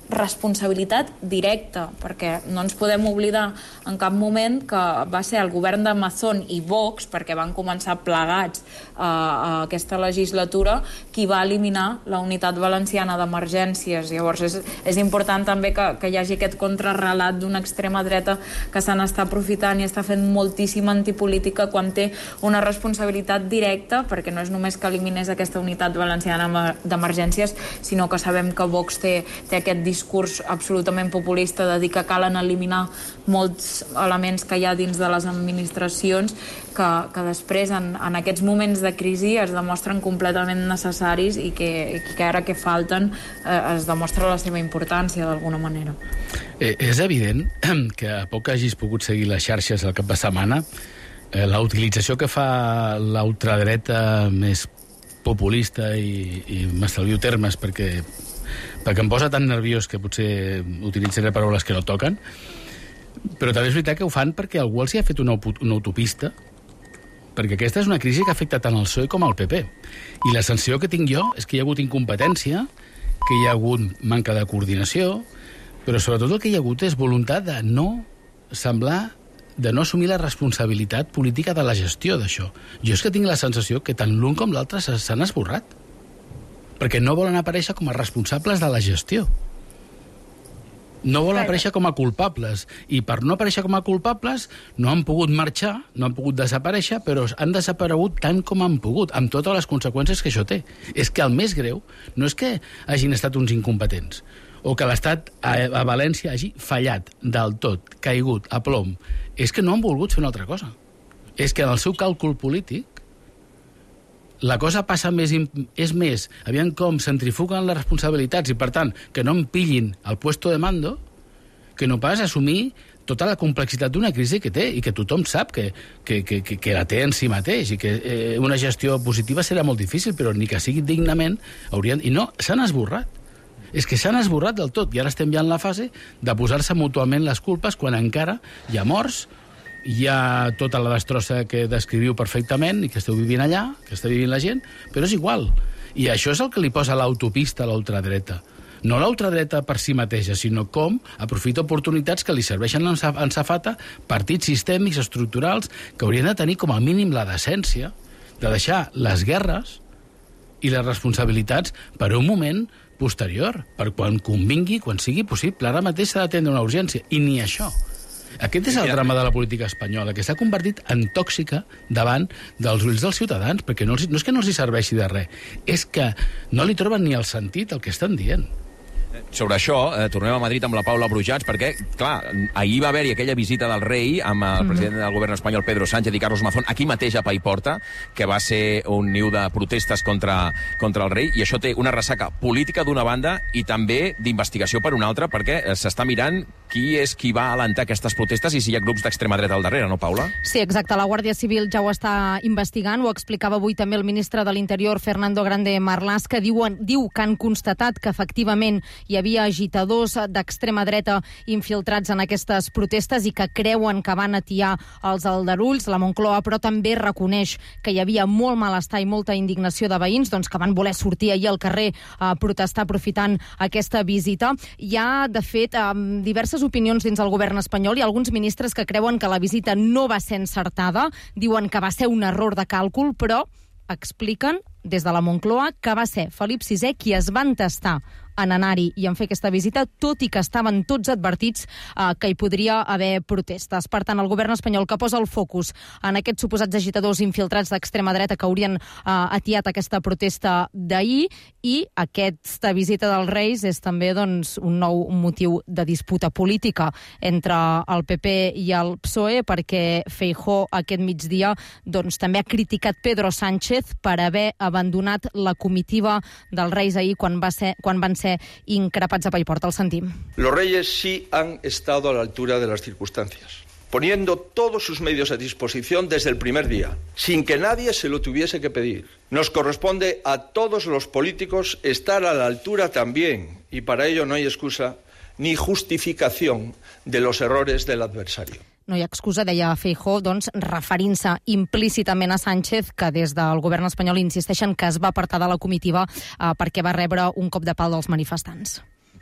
responsabilitat directa, perquè no ens podem oblidar en cap moment que va ser el govern de Mazón i Vox, perquè van començar plegats eh, a aquesta legislatura, qui va eliminar la unitat valenciana d'emergències. Llavors és, és important també que, que hi hagi aquest contrarrelat d'una extrema dreta que se n'està aprofitant i està fent moltíssima antipolítica quan té una responsabilitat directa, perquè no és només que eliminés aquesta unitat valenciana d'emergències, sinó que sabem que Vox té, té aquest discurs absolutament populista de dir que calen eliminar molts elements que hi ha dins de les administracions que, que després en, en aquests moments de crisi es demostren completament necessaris i que, i que ara que falten eh, es demostra la seva importància d'alguna manera. Eh, és evident que a poc hagis pogut seguir les xarxes el cap de setmana, eh, la utilització que fa l'ultradreta més populista i, i m'estalvio termes perquè perquè em posa tan nerviós que potser utilitzaré paraules que no toquen, però també és veritat que ho fan perquè algú els hi ha fet una, una autopista, perquè aquesta és una crisi que afecta tant el P S O E com el P P. I la sensació que tinc jo és que hi ha hagut incompetència, que hi ha hagut manca de coordinació, però sobretot el que hi ha hagut és voluntat de no semblar, de no assumir la responsabilitat política de la gestió d'això. Jo és que tinc la sensació que tant l'un com l'altre s'han esborrat, perquè no volen aparèixer com a responsables de la gestió. No volen aparèixer com a culpables. I per no aparèixer com a culpables no han pogut marxar, no han pogut desaparèixer, però han desaparegut tant com han pogut, amb totes les conseqüències que això té. És que el més greu no és que hagin estat uns incompetents, o que l'Estat a, a València hagi fallat del tot, caigut, a plom. És que no han volgut fer una altra cosa. És que en el seu càlcul polític la cosa passa més, és més, aviam com centrifuguen les responsabilitats i, per tant, que no em pillin el puesto de mando, que no pas assumir tota la complexitat d'una crisi que té i que tothom sap que, que, que, que la té en si mateix i que eh, una gestió positiva serà molt difícil, però ni que sigui dignament haurien... I no, s'han esborrat. És que s'han esborrat del tot i ara estem ja en la fase de posar-se mútuament les culpes quan encara hi ha morts, hi ha tota la destrossa que descriviu perfectament i que esteu vivint allà, que està vivint la gent, però és igual. I això és el que li posa l'autopista a l'ultradreta. No l'ultradreta per si mateixa, sinó com aprofita oportunitats que li serveixen en safata partits sistèmics, estructurals, que haurien de tenir com a mínim la decència de deixar les guerres i les responsabilitats per un moment posterior, per quan convingui, quan sigui possible. Ara mateix s'ha d'atendre una urgència, i ni això. Aquest és el drama de la política espanyola, que s'ha convertit en tòxica davant dels ulls dels ciutadans, perquè no, els, no és que no els hi serveixi de res, és que no li troben ni el sentit el que estan dient. Sobre això, eh, tornem a Madrid amb la Paula Brujats, perquè, clar, ahir va haver-hi aquella visita del rei amb el mm. president del govern espanyol, Pedro Sánchez, i Carlos Mazón, aquí mateix a Paiporta, que va ser un niu de protestes contra, contra el rei, i això té una ressaca política d'una banda i també d'investigació per una altra, perquè s'està mirant qui és qui va alentar aquestes protestes i si hi ha grups d'extrema dreta al darrere, no, Paula? Sí, exacte. La Guàrdia Civil ja ho està investigant, ho explicava avui també el ministre de l'Interior, Fernando Grande Marlaska, que diuen, diu que han constatat que efectivament hi havia agitadors d'extrema dreta infiltrats en aquestes protestes i que creuen que van atiar els aldarulls. La Moncloa, però, també reconeix que hi havia molt malestar i molta indignació de veïns, doncs, que van voler sortir ahir al carrer a protestar aprofitant aquesta visita. Hi ha, de fet, diverses opinions dins el govern espanyol. Hi ha alguns ministres que creuen que la visita no va ser encertada, diuen que va ser un error de càlcul, però expliquen des de la Moncloa que va ser Felip sisè qui es va entestar en anar-hi i en fer aquesta visita, tot i que estaven tots advertits eh, que hi podria haver protestes. Per tant, el govern espanyol que posa el focus en aquests suposats agitadors infiltrats d'extrema dreta que haurien eh, atiat aquesta protesta d'ahir, i aquesta visita dels Reis és també, doncs, un nou motiu de disputa política entre el P P i el P S O E, perquè Feijóo aquest migdia doncs, també ha criticat Pedro Sánchez per haver abandonat la comitiva dels Reis ahir quan, va ser, quan van ser increpats a Paiporta. El sentim. Los reyes sí han estado a la altura de las circunstancias, poniendo todos sus medios a disposición desde el primer día, sin que nadie se lo tuviese que pedir. Nos corresponde a todos los políticos estar a la altura también, y para ello no hay excusa ni justificación de los errores del adversario. No hi ha excusa, deia Feijóo, doncs, referint-se implícitament a Sánchez, que des del govern espanyol insisteixen que es va apartar de la comitiva eh, perquè va rebre un cop de pal dels manifestants.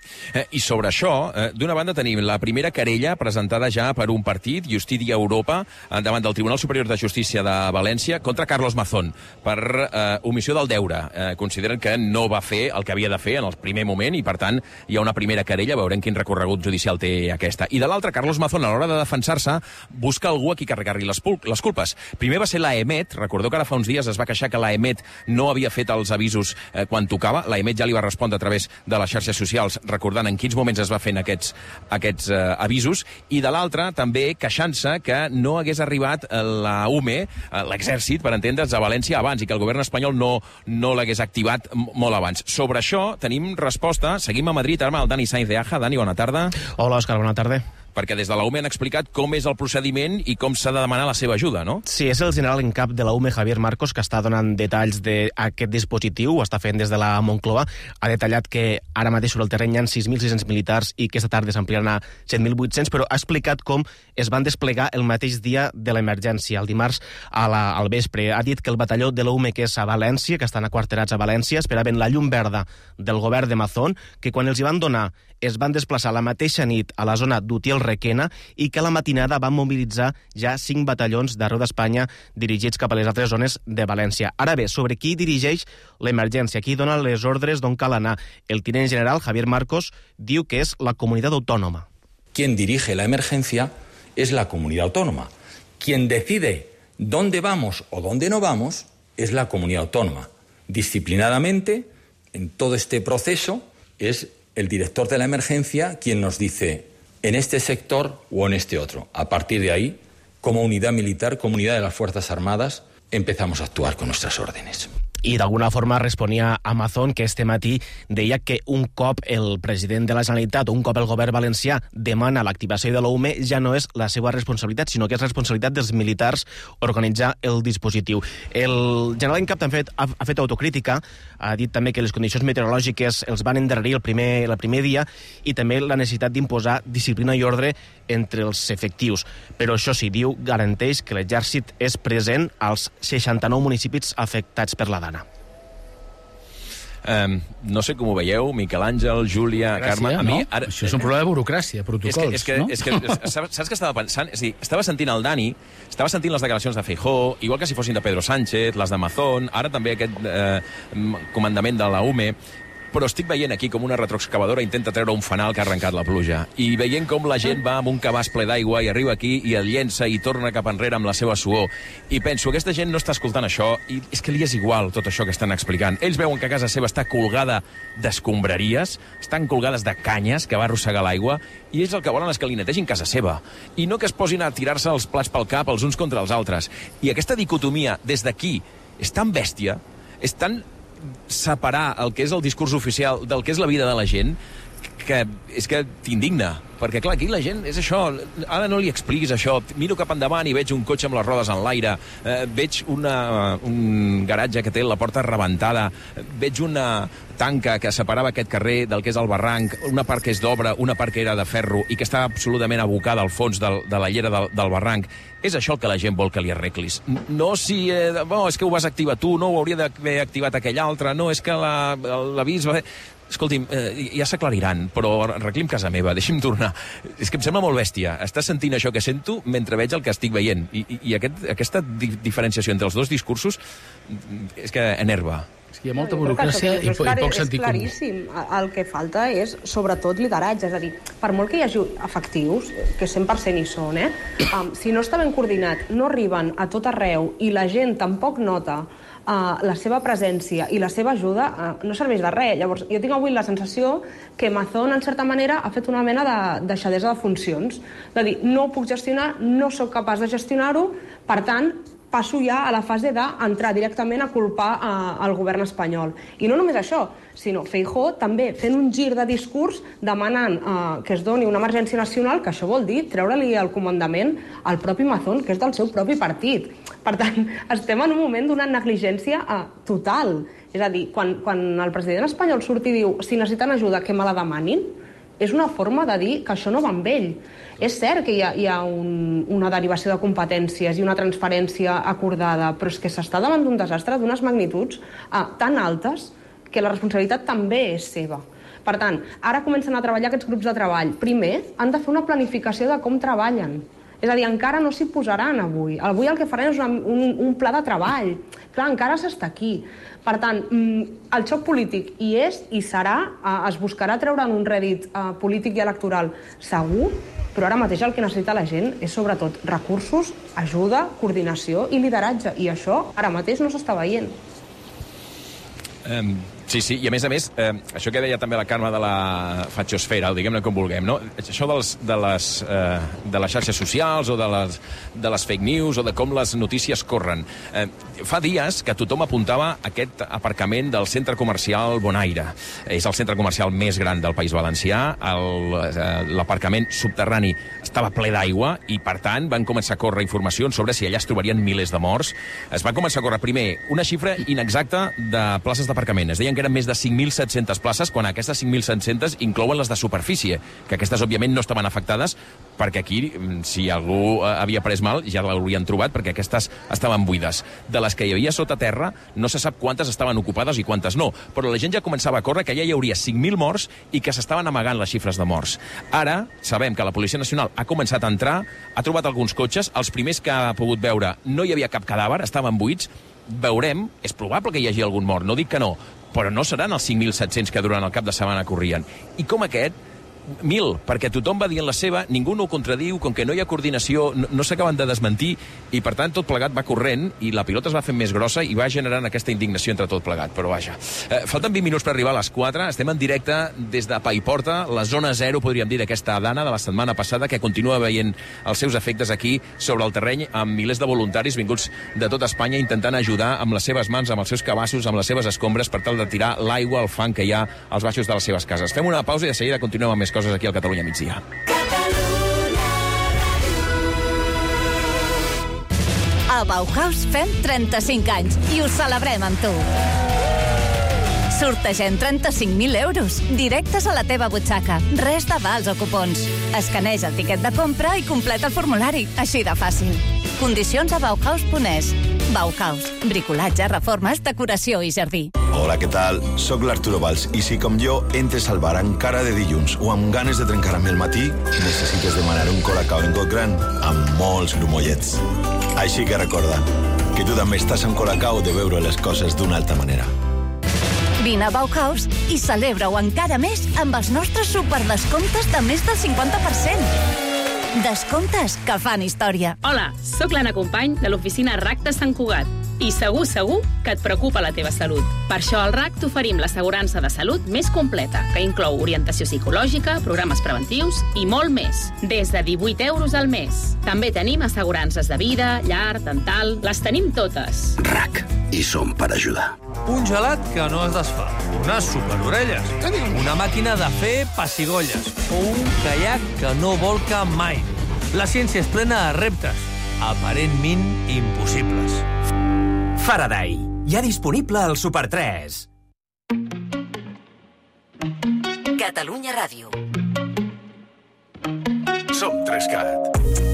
Eh, I sobre això, eh, d'una banda tenim la primera querella presentada ja per un partit, Justícia Europa, davant del Tribunal Superior de Justícia de València, contra Carlos Mazón, per eh, omissió del deure. Eh, consideren que no va fer el que havia de fer en el primer moment i, per tant, hi ha una primera querella, veurem quin recorregut judicial té aquesta. I de l'altra, Carlos Mazón, a l'hora de defensar-se, busca algú a qui carregar-li les, les culpes. Primer va ser l'AEMET, recordeu que ara fa uns dies es va queixar que l'AEMET no havia fet els avisos eh, quan tocava. L'AEMET ja li va respondre a través de les xarxes socials, recordant en quins moments es va fent aquests, aquests eh, avisos, i de l'altra també queixant-se que no hagués arribat la U M E, l'exèrcit, per entendre's, a València abans, i que el govern espanyol no, no l'hagués activat molt abans. Sobre això tenim resposta. Seguim a Madrid, ara amb el Dani Sainz de Aja. Dani, bona tarda. Hola, Òscar, bona tarda. Perquè des de la U M E han explicat com és el procediment i com s'ha de demanar la seva ajuda, no? Sí, és el general en cap de la U M E, Javier Marcos, que està donant detalls d'aquest dispositiu, ho està fent des de la Moncloa. Ha detallat que ara mateix sobre el terreny hi ha sis mil sis-cents militars i que aquesta tarda s'ampliaran a set mil vuit-cents, però ha explicat com es van desplegar el mateix dia de l'emergència, el dimarts a la, al vespre. Ha dit que el batalló de la U M E, que és a València, que estan aquarterats a València, esperaven la llum verda del govern de Mazón, que quan els hi van donar es van desplaçar la mateixa nit a la zona d'Utiel-Requena i que a la matinada van mobilitzar ja cinc batallons d'arreu d'Espanya dirigits cap a les altres zones de València. Ara bé, sobre qui dirigeix l'emergència, qui dona les ordres d'on cal anar? El tinent general, Javier Marcos, diu que és la comunitat autònoma. Quien dirige la emergencia es la comunidad autónoma. Quien decide dónde vamos o dónde no vamos es la comunidad autónoma. Disciplinadamente, en todo este proceso, es el director de la emergencia quien nos dice en este sector o en este otro. A partir de ahí, como unidad militar, como unidad de las Fuerzas Armadas, empezamos a actuar con nuestras órdenes. I d'alguna forma responia a Mazón, que este matí deia que un cop el president de la Generalitat o un cop el govern valencià demana l'activació de la U M E ja no és la seva responsabilitat, sinó que és responsabilitat dels militars organitzar el dispositiu. El general en cap també ha fet, ha, ha fet autocrítica, ha dit també que les condicions meteorològiques els van endarrerir el primer, el primer dia i també la necessitat d'imposar disciplina i ordre entre els efectius. Però això sí, diu, garanteix que l'exèrcit és present als seixanta-nou municipis afectats per la Dana. Um, no sé com ho veieu, Miquel Àngel, Júlia, Gràcia, Carme... A mi, no? ara... Això és un problema de burocràcia, protocols, és que, és que, no? És que, saps què estava pensant? És a dir, estava sentint el Dani, estava sentint les declaracions de Feijóo, igual que si fossin de Pedro Sánchez, les de Mazón, ara també aquest eh, comandament de la U M E, però estic veient aquí com una retroexcavadora intenta treure un fanal que ha arrencat la pluja. I veient com la gent va amb un cabàs ple d'aigua i arriba aquí i el llença i torna cap enrere amb la seva suor. I penso, aquesta gent no està escoltant això i és que li és igual tot això que estan explicant. Ells veuen que a casa seva està colgada d'escombraries, estan colgades de canyes que va arrossegar l'aigua i ells el que volen és que li netegin casa seva. I no que es posin a tirar-se els plats pel cap els uns contra els altres. I aquesta dicotomia des d'aquí és tan bèstia, és tan separar el que és el discurs oficial del que és la vida de la gent, que és que t'indigna. Perquè, clar, aquí la gent és això. Ara no li expliquis això. Miro cap endavant i veig un cotxe amb les rodes en l'aire. Eh, veig una, un garatge que té la porta rebentada. Veig una tanca que separava aquest carrer del que és el barranc. Una part que és d'obra, una part que era de ferro i que està absolutament abocada al fons del, de la llera del, del barranc. És això el que la gent vol que li arreglis. No si... Eh, oh, és que ho vas activar tu, no ho hauria d'haver activat aquell altre, no, és que l'avís va... Escolti'm, eh, ja s'aclariran, però arreglim casa meva, deixi'm tornar. És que em sembla molt bèstia. Estàs sentint això que sento mentre veig el que estic veient. I, i aquest, aquesta di diferenciació entre els dos discursos és que enerva. És que hi ha molta burocràcia i, i poc sentit comú. És claríssim. El que falta és, sobretot, lideratge. És a dir, per molt que hi hagi efectius, que cent per cent hi són, eh? Um, si no està ben coordinat, no arriben a tot arreu i la gent tampoc nota Uh, la seva presència i la seva ajuda uh, no serveix de res. Llavors, jo tinc avui la sensació que Mazón, en certa manera, ha fet una mena de deixadesa de funcions. És a dir, no ho puc gestionar, no sóc capaç de gestionar-ho, per tant, passo ja a la fase d'entrar directament a culpar uh, el govern espanyol. I no només això, sinó Feijóo també fent un gir de discurs demanant uh, que es doni una emergència nacional, que això vol dir treure-li el comandament al propi Mazón, que és del seu propi partit. Per tant, estem en un moment d'una negligència uh, total. És a dir, quan, quan el president espanyol surt i diu si necessiten ajuda, que me la demanin, és una forma de dir que això no va amb ell. És cert que hi ha, hi ha un, una derivació de competències i una transferència acordada, però és que s'està davant d'un desastre d'unes magnituds uh, tan altes que la responsabilitat també és seva. Per tant, ara comencen a treballar aquests grups de treball. Primer, han de fer una planificació de com treballen. És a dir, encara no s'hi posaran avui. Avui el que faran és una, un, un pla de treball. Clar, encara s'està aquí. Per tant, el xoc polític hi és i serà, es buscarà treure'n un rèdit polític i electoral segur, però ara mateix el que necessita la gent és sobretot recursos, ajuda, coordinació i lideratge. I això ara mateix no s'està veient. Um... Sí, sí, i a més a més, eh, això que deia també la Carme de la fatxosfera, o diguem-ne com vulguem, no? Això dels, de, les, eh, de les xarxes socials o de les, de les fake news o de com les notícies corren. Eh, fa dies que tothom apuntava aquest aparcament del centre comercial Bonaire. És el centre comercial més gran del País Valencià. L'aparcament subterrani estava ple d'aigua i, per tant, van començar a córrer informacions sobre si allà es trobarien milers de morts. Es va començar a córrer, primer, una xifra inexacta de places d'aparcament. Es deien que eren més de cinc mil set-centes places, quan aquestes cinc mil set-centes inclouen les de superfície, que aquestes, òbviament, no estaven afectades, perquè aquí, si algú havia pres mal, ja l'haurien trobat, perquè aquestes estaven buides. De les que hi havia sota terra, no se sap quantes estaven ocupades i quantes no, però la gent ja començava a córrer que ja hi hauria cinc mil morts i que s'estaven amagant les xifres de morts. Ara, sabem que la Policia Nacional ha començat a entrar, ha trobat alguns cotxes, els primers que ha pogut veure no hi havia cap cadàver, estaven buits. Veurem, és probable que hi hagi algun mort, no dic que no, però no seran els cinc mil set-cents que durant el cap de setmana corrien. I com aquest, mil, perquè tothom va dient la seva, ningú no ho contradiu, com que no hi ha coordinació, no, no s'acaben de desmentir, i per tant tot plegat va corrent, i la pilota es va fent més grossa i va generant aquesta indignació entre tot plegat, però vaja. Eh, falten vint minuts per arribar a les quatre, estem en directe des de Paiporta, la zona zero, podríem dir, d'aquesta dana de la setmana passada, que continua veient els seus efectes aquí sobre el terreny, amb milers de voluntaris vinguts de tot Espanya intentant ajudar amb les seves mans, amb els seus cabassos, amb les seves escombres, per tal de tirar l'aigua, el fang que hi ha als baixos de les seves cases. Fem una pausa i de seguida continuem amb més coses aquí al Catalunya migdia. A Bauhaus fem trenta-cinc anys i ho celebrem amb tu. Sortegem trenta-cinc mil euros, directes a la teva butxaca. Res de vals o cupons. Escaneja el tiquet de compra i completa el formulari, així de fàcil. Condicions a bauhaus punt es. Bauhaus. Bricolatge, reformes, decoració i jardí. Hola, què tal? Soc l'Arturo Valls i si com jo entres al bar encara de dilluns o amb ganes de trencar-me el matí, necessites demanar un colacao en got gran amb molts grumollets. Així que recorda que tu també estàs en colacao de veure les coses d'una altra manera. Vine a Bauhaus i celebra-ho encara més amb els nostres superdescomptes de més del cinquanta per cent. Descomptes que fan història. Hola, sóc l'Anna Company de l'oficina R A C de Sant Cugat i segur, segur que et preocupa la teva salut. Per això al R A C t'oferim l'assegurança de salut més completa, que inclou orientació psicològica, programes preventius i molt més, des de divuit euros al mes. També tenim assegurances de vida, llar, dental, les tenim totes. R A C, i som per ajudar. Un gelat que no es desfà, unes superorelles, una màquina de fer pessigolles o un caiac que no volca mai. La ciència és plena de reptes, aparentment impossibles. Faraday, ja disponible al Super tres. Catalunya Ràdio. Som tres-cat.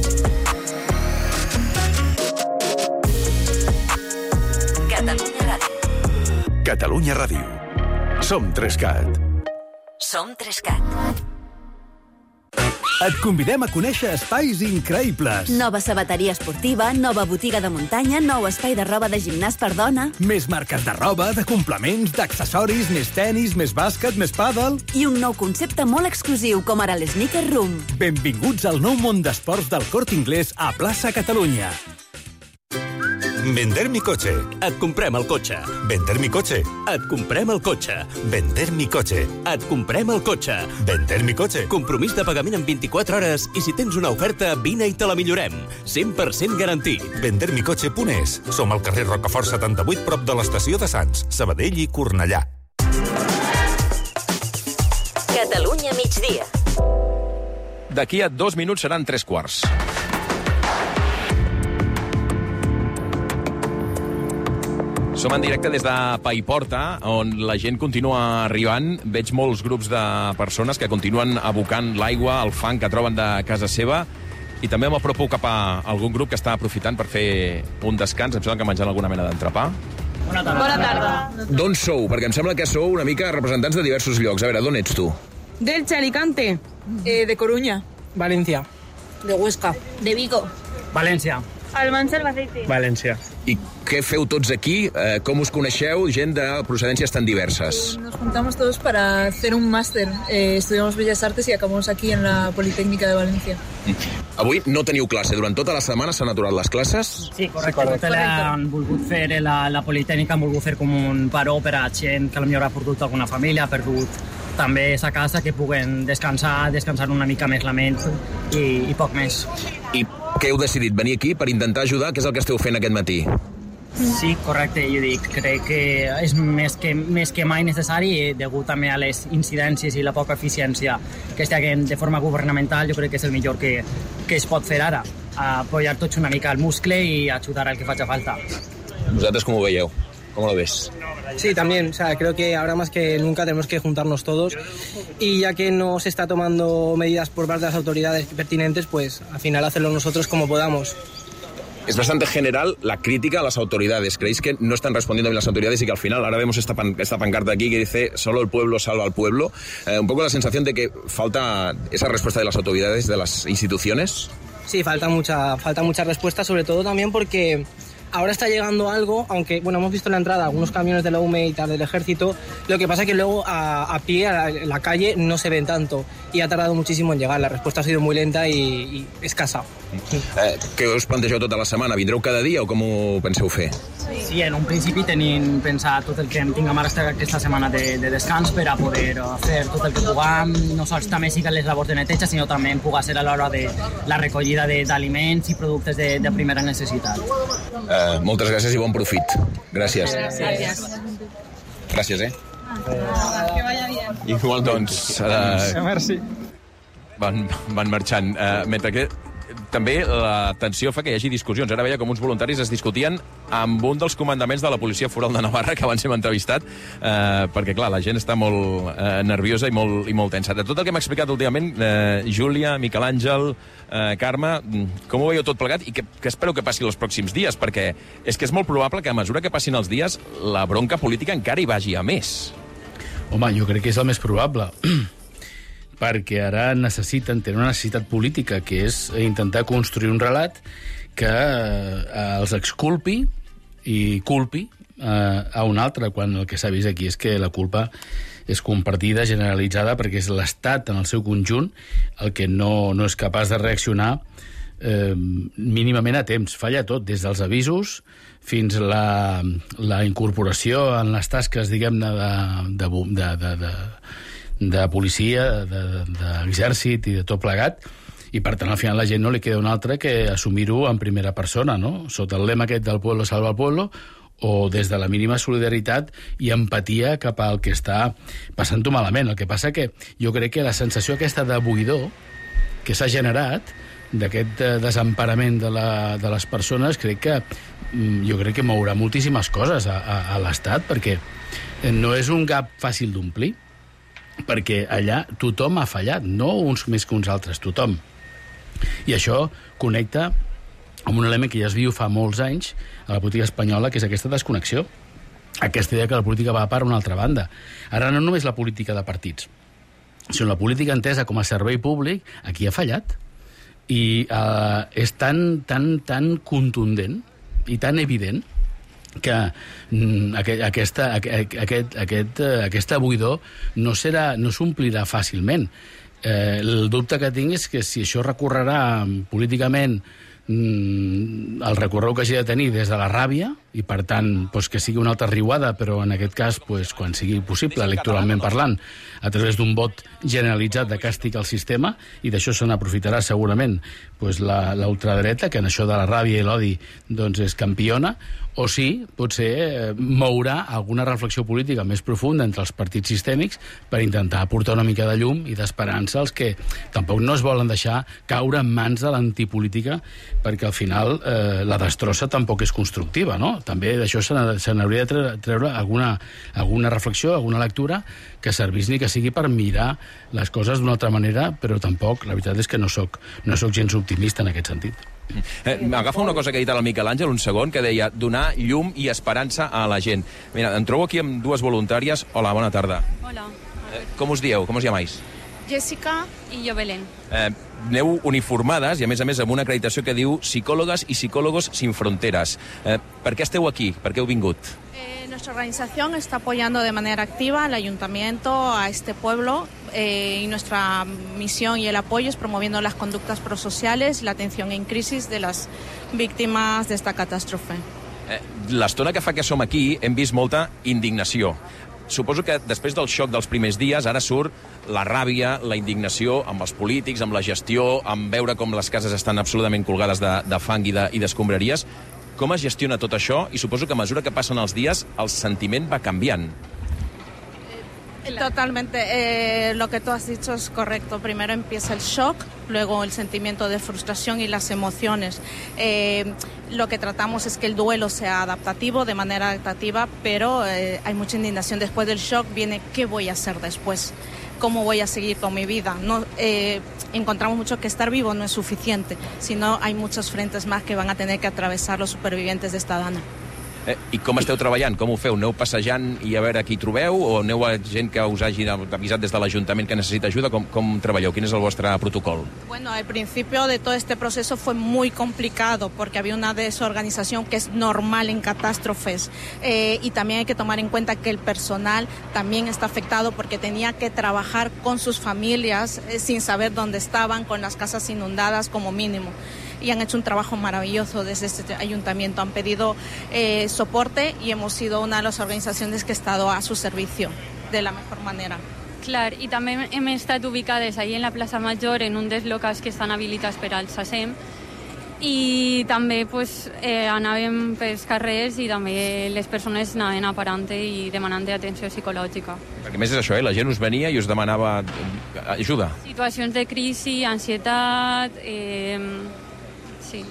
Catalunya Ràdio. Catalunya Ràdio. Som tres-cat. Som tres-cat. Et convidem a conèixer espais increïbles. Nova sabateria esportiva, nova botiga de muntanya, nou espai de roba de gimnàs per dona. Més marques de roba, de complements, d'accessoris, més tennis, més bàsquet, més pàdel. I un nou concepte molt exclusiu, com ara l'Sneaker Room. Benvinguts al nou món d'esports del Corte Inglés a Plaça Catalunya. Vender mi coche. Et comprem el cotxe. Vender mi coche. Et comprem el cotxe. Vender mi coche. Et comprem el cotxe. Vender mi coche. Compromís de pagament en vint-i-quatre hores i si tens una oferta, vine i te la millorem. cent per cent garantit. vender mi coche punt es. Som al carrer Rocafort setanta-vuit, prop de l'estació de Sants, Sabadell i Cornellà. Catalunya migdia. D'aquí a dos minuts seran tres quarts. Som en directe des de Paiporta, on la gent continua arribant. Veig molts grups de persones que continuen abocant l'aigua, el fang que troben de casa seva. I també m'apropo cap a algun grup que està aprofitant per fer un descans. Em sembla que menjant alguna mena d'entrepà. Bona tarda. Bona tarda. D'on sou? Perquè em sembla que sou una mica representants de diversos llocs. A veure, d'on ets tu? Del Alicante. Eh, de Coruña. Valencia. De Huesca. De Vigo. Valencia. Almansa Albacete. València. I què feu tots aquí? Eh, com us coneixeu? Gent de procedències tan diverses. Nos juntamos todos para hacer un máster. Eh, estudiamos Bellas Artes y acabamos aquí en la Politécnica de Valencia. Avui no teniu classe. Durant tota la setmana s'han aturat les classes? Sí, correcte. correcte. Han volgut fer, la, la Politécnica han volgut fer com un paró per a gent que potser ha perdut alguna família, ha perdut també a casa, que puguen descansar, descansar una mica més la ment i, i poc més. I què heu decidit? Venir aquí per intentar ajudar? Què és el que esteu fent aquest matí? Sí, correcte, jo dic, crec que és més que, més que mai necessari, degut també a les incidències i la poca eficiència que està de forma governamental. Jo crec que és el millor que, que es pot fer ara, apoyar tots una mica el muscle i ajudar al que faci falta. Vosaltres com ho veieu? ¿Cómo lo ves? Sí, también, o sea, creo que ahora más que nunca tenemos que juntarnos todos y ya que no se está tomando medidas por parte de las autoridades pertinentes, pues al final hacerlo nosotros como podamos. Es bastante general la crítica a las autoridades. ¿Creéis que no están respondiendo bien las autoridades y que al final, ahora vemos esta, pan, esta pancarta aquí que dice solo el pueblo salva al pueblo? Eh, un poco la sensación de que falta esa respuesta de las autoridades, de las instituciones. Sí, falta mucha, falta mucha respuesta, sobre todo también porque ahora está llegando algo, aunque bueno, hemos visto en la entrada algunos camiones de la U M E y tal del ejército, lo que pasa es que luego a, a pie, a la, la calle, no se ven tanto y ha tardado muchísimo en llegar. La respuesta ha sido muy lenta i, i escassa. Eh, què us plantegeu tota la setmana? Vindreu cada dia o com ho penseu fer? Sí, en un principi tenim pensat tot el que tinguem ara aquesta setmana de, de descans per a poder fer tot el que puguem, no sols també sí que les labors de neteja, sinó també pugui ser a l'hora de la recollida d'aliments i productes de, de primera necessitat. Eh, moltes gràcies i bon profit. Gràcies. Gràcies. Gràcies, eh? Que vaya bien. Igual, doncs... Uh, Merci. Van, van marxant. Uh, mentre que també la tensió fa que hi hagi discussions. Ara veia com uns voluntaris es discutien amb un dels comandaments de la Policia Foral de Navarra que abans hem entrevistat, eh, perquè, clar, la gent està molt eh, nerviosa i molt, i molt tensa. De tot el que m'ha explicat últimament, eh, Júlia, Miquel Àngel, eh, Carme, com ho veieu tot plegat i què, què espereu que passi els pròxims dies? Perquè és que és molt probable que a mesura que passin els dies la bronca política encara hi vagi a més. Home, jo crec que és el més probable. Perquè ara necessiten, tenen una necessitat política, que és intentar construir un relat que eh, els exculpi i culpi eh, a un altre, quan el que s'ha vist aquí és que la culpa és compartida, generalitzada, perquè és l'Estat en el seu conjunt el que no, no és capaç de reaccionar eh, mínimament a temps. Falla tot, des dels avisos fins la, la incorporació en les tasques, diguem-ne, de, de, de, de, de de policia, d'exèrcit i de tot plegat, i per tant al final la gent no li queda un altre que assumir-ho en primera persona, no? Sota el lema aquest del pueblo salva al pueblo, o des de la mínima solidaritat i empatia cap al que està passant-ho malament. El que passa que jo crec que la sensació aquesta de buidor que s'ha generat, d'aquest desemparament de, la, de les persones, crec que jo crec que mourà moltíssimes coses a, a, a l'Estat, perquè no és un gap fàcil d'omplir, perquè allà tothom ha fallat, no uns més que uns altres, tothom. I això connecta amb un element que ja es viu fa molts anys a la política espanyola, que és aquesta desconnexió. Aquesta idea que la política va per una altra banda. Ara no només la política de partits, sinó la política entesa com a servei públic, aquí ha fallat. I eh, és tan, tan, tan contundent i tan evident que mm, aquesta, aquest, aquest, aquest, aquesta buidor no serà, no s'omplirà fàcilment. Eh, el dubte que tinc és que si això recorrerà políticament mm, el recorregut que hagi de tenir des de la ràbia, i per tant pues, que sigui una altra riuada, però en aquest cas, pues, quan sigui possible, electoralment parlant, a través d'un vot generalitzat de càstig al sistema, i d'això se n'aprofitarà segurament pues, la, la ultradreta, que en això de la ràbia i l'odi doncs, és campiona, o sí, potser eh, mourà alguna reflexió política més profunda entre els partits sistèmics per intentar aportar una mica de llum i d'esperança als que tampoc no es volen deixar caure en mans de l'antipolítica, perquè al final eh, la destrossa tampoc és constructiva, no? També d'això se n'hauria de treure, treure alguna, alguna reflexió, alguna lectura que servís ni que sigui per mirar les coses d'una altra manera, però tampoc, la veritat és que no soc, no soc gens optimista en aquest sentit. Eh, M'agafa una cosa que ha dit el Miquel Àngel, un segon, que deia donar llum i esperança a la gent. Mira, em trobo aquí amb dues voluntàries. Hola, bona tarda. Hola. Eh, com us dieu? Com us llamais? Jessica i jo Belén. Eh, aneu uniformades i, a més a més, amb una acreditació que diu Psicòlogues y Psicólogos sin Fronteras. Eh, per què esteu aquí? Per què heu vingut? Eh, nuestra organización está apoyando de manera activa al ayuntamiento, a este pueblo, eh, y nuestra misión y el apoyo es promoviendo las conductas prosociales y la atención en crisis de las víctimas de esta catástrofe. Eh, L'estona que fa que som aquí hem vist molta indignació. Suposo que després del xoc dels primers dies ara surt la ràbia, la indignació amb els polítics, amb la gestió, amb veure com les cases estan absolutament colgades de, de fang i d'escombraries. De, com es gestiona tot això? I suposo que a mesura que passen els dies el sentiment va canviant. Totalmente. Eh, lo que tú has dicho es correcto. Primero empieza el shock, luego el sentimiento de frustración y las emociones. Eh, lo que tratamos es que el duelo sea adaptativo, de manera adaptativa, pero eh, hay mucha indignación. Después del shock viene ¿qué voy a hacer después? ¿Cómo voy a seguir con mi vida? No, eh, encontramos mucho que estar vivo no es suficiente, sino hay muchos frentes más que van a tener que atravesar los supervivientes de esta dana. Eh, I com esteu treballant? Com ho feu? Aneu passejant i a veure qui trobeu? O aneu a gent que us hagi avisat des de l'Ajuntament que necessita ajuda? Com, com treballeu? Quin és el vostre protocol? Bueno, al principio de todo este proceso fue muy complicado porque había una desorganización que es normal en catástrofes, eh, y también hay que tomar en cuenta que el personal también está afectado porque tenía que trabajar con sus familias eh, sin saber dónde estaban, con las casas inundadas como mínimo. Y han hecho un trabajo maravilloso desde este ayuntamiento. Han pedido eh, soporte y hemos sido una de las organizaciones que ha estado a su servicio de la mejor manera. Clar, i també hem estat ubicades ahí en la plaça Major, en un dels locals que estan habilitats per al SACEM, i també pues, eh, anàvem pels carrers i també les persones anaven aparant i demanant atenció psicològica. Perquè més és això, eh? La gent us venia i us demanava ajuda. Situacions de crisi, ansietat... Eh, sí.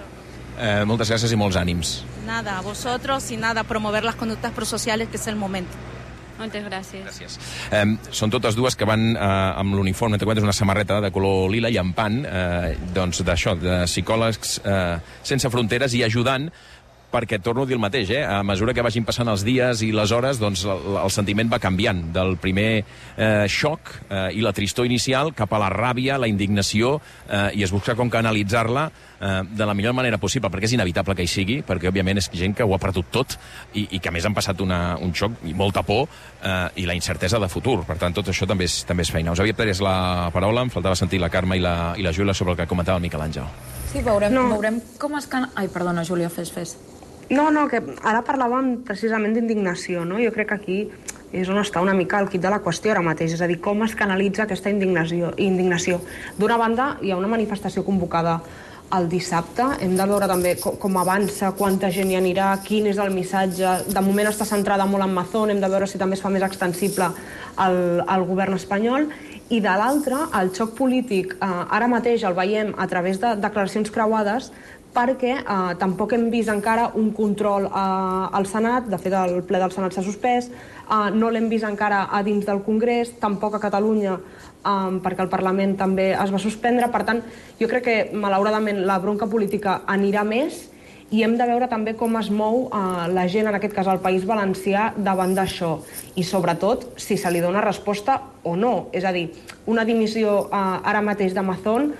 Eh, moltes gràcies i molts ànims. Nada, a vosotros y nada, promover las conductas prosociales, que es el momento. Moltes gràcies. Gràcies. Eh, són totes dues que van eh, amb l'uniforme, te cuentes, una samarreta de color lila i amb pan, eh, doncs d'això, de psicòlegs eh, sense fronteres i ajudant, perquè torno a dir el mateix, eh? A mesura que vagin passant els dies i les hores, doncs el, el sentiment va canviant del primer eh, xoc eh, i la tristor inicial cap a la ràbia, la indignació, eh, i es busca com canalitzar-la eh, de la millor manera possible, perquè és inevitable que hi sigui, perquè òbviament és gent que ho ha perdut tot i, i que a més han passat una, un xoc i molta por eh, i la incertesa de futur. Per tant, tot això també és, també és feina. Us havia pres la paraula, em faltava sentir la Carme i la, i la Júlia sobre el que comentava el Miquel Àngel. Sí, veurem, no. veurem com es can... Ai, perdona, Júlia, fes, fes. No, no, que ara parlàvem precisament d'indignació, no? Jo crec que aquí és on està una mica el quid de la qüestió ara mateix, és a dir, com es canalitza aquesta indignació. indignació. D'una banda, hi ha una manifestació convocada el dissabte, hem de veure també com avança, quanta gent hi anirà, quin és el missatge. De moment està centrada molt en Mazón, hem de veure si també es fa més extensible al, al govern espanyol. I de l'altra, el xoc polític, eh, ara mateix el veiem a través de declaracions creuades, perquè eh, tampoc hem vist encara un control eh, al Senat, de fet el ple del Senat s'ha suspès, eh, no l'hem vist encara a dins del Congrés, tampoc a Catalunya, eh, perquè el Parlament també es va suspendre. Per tant, jo crec que malauradament la bronca política anirà més i hem de veure també com es mou eh, la gent, en aquest cas el País Valencià, davant d'això. I sobretot, si se li dona resposta o no. És a dir, una dimissió eh, ara mateix de Mazón,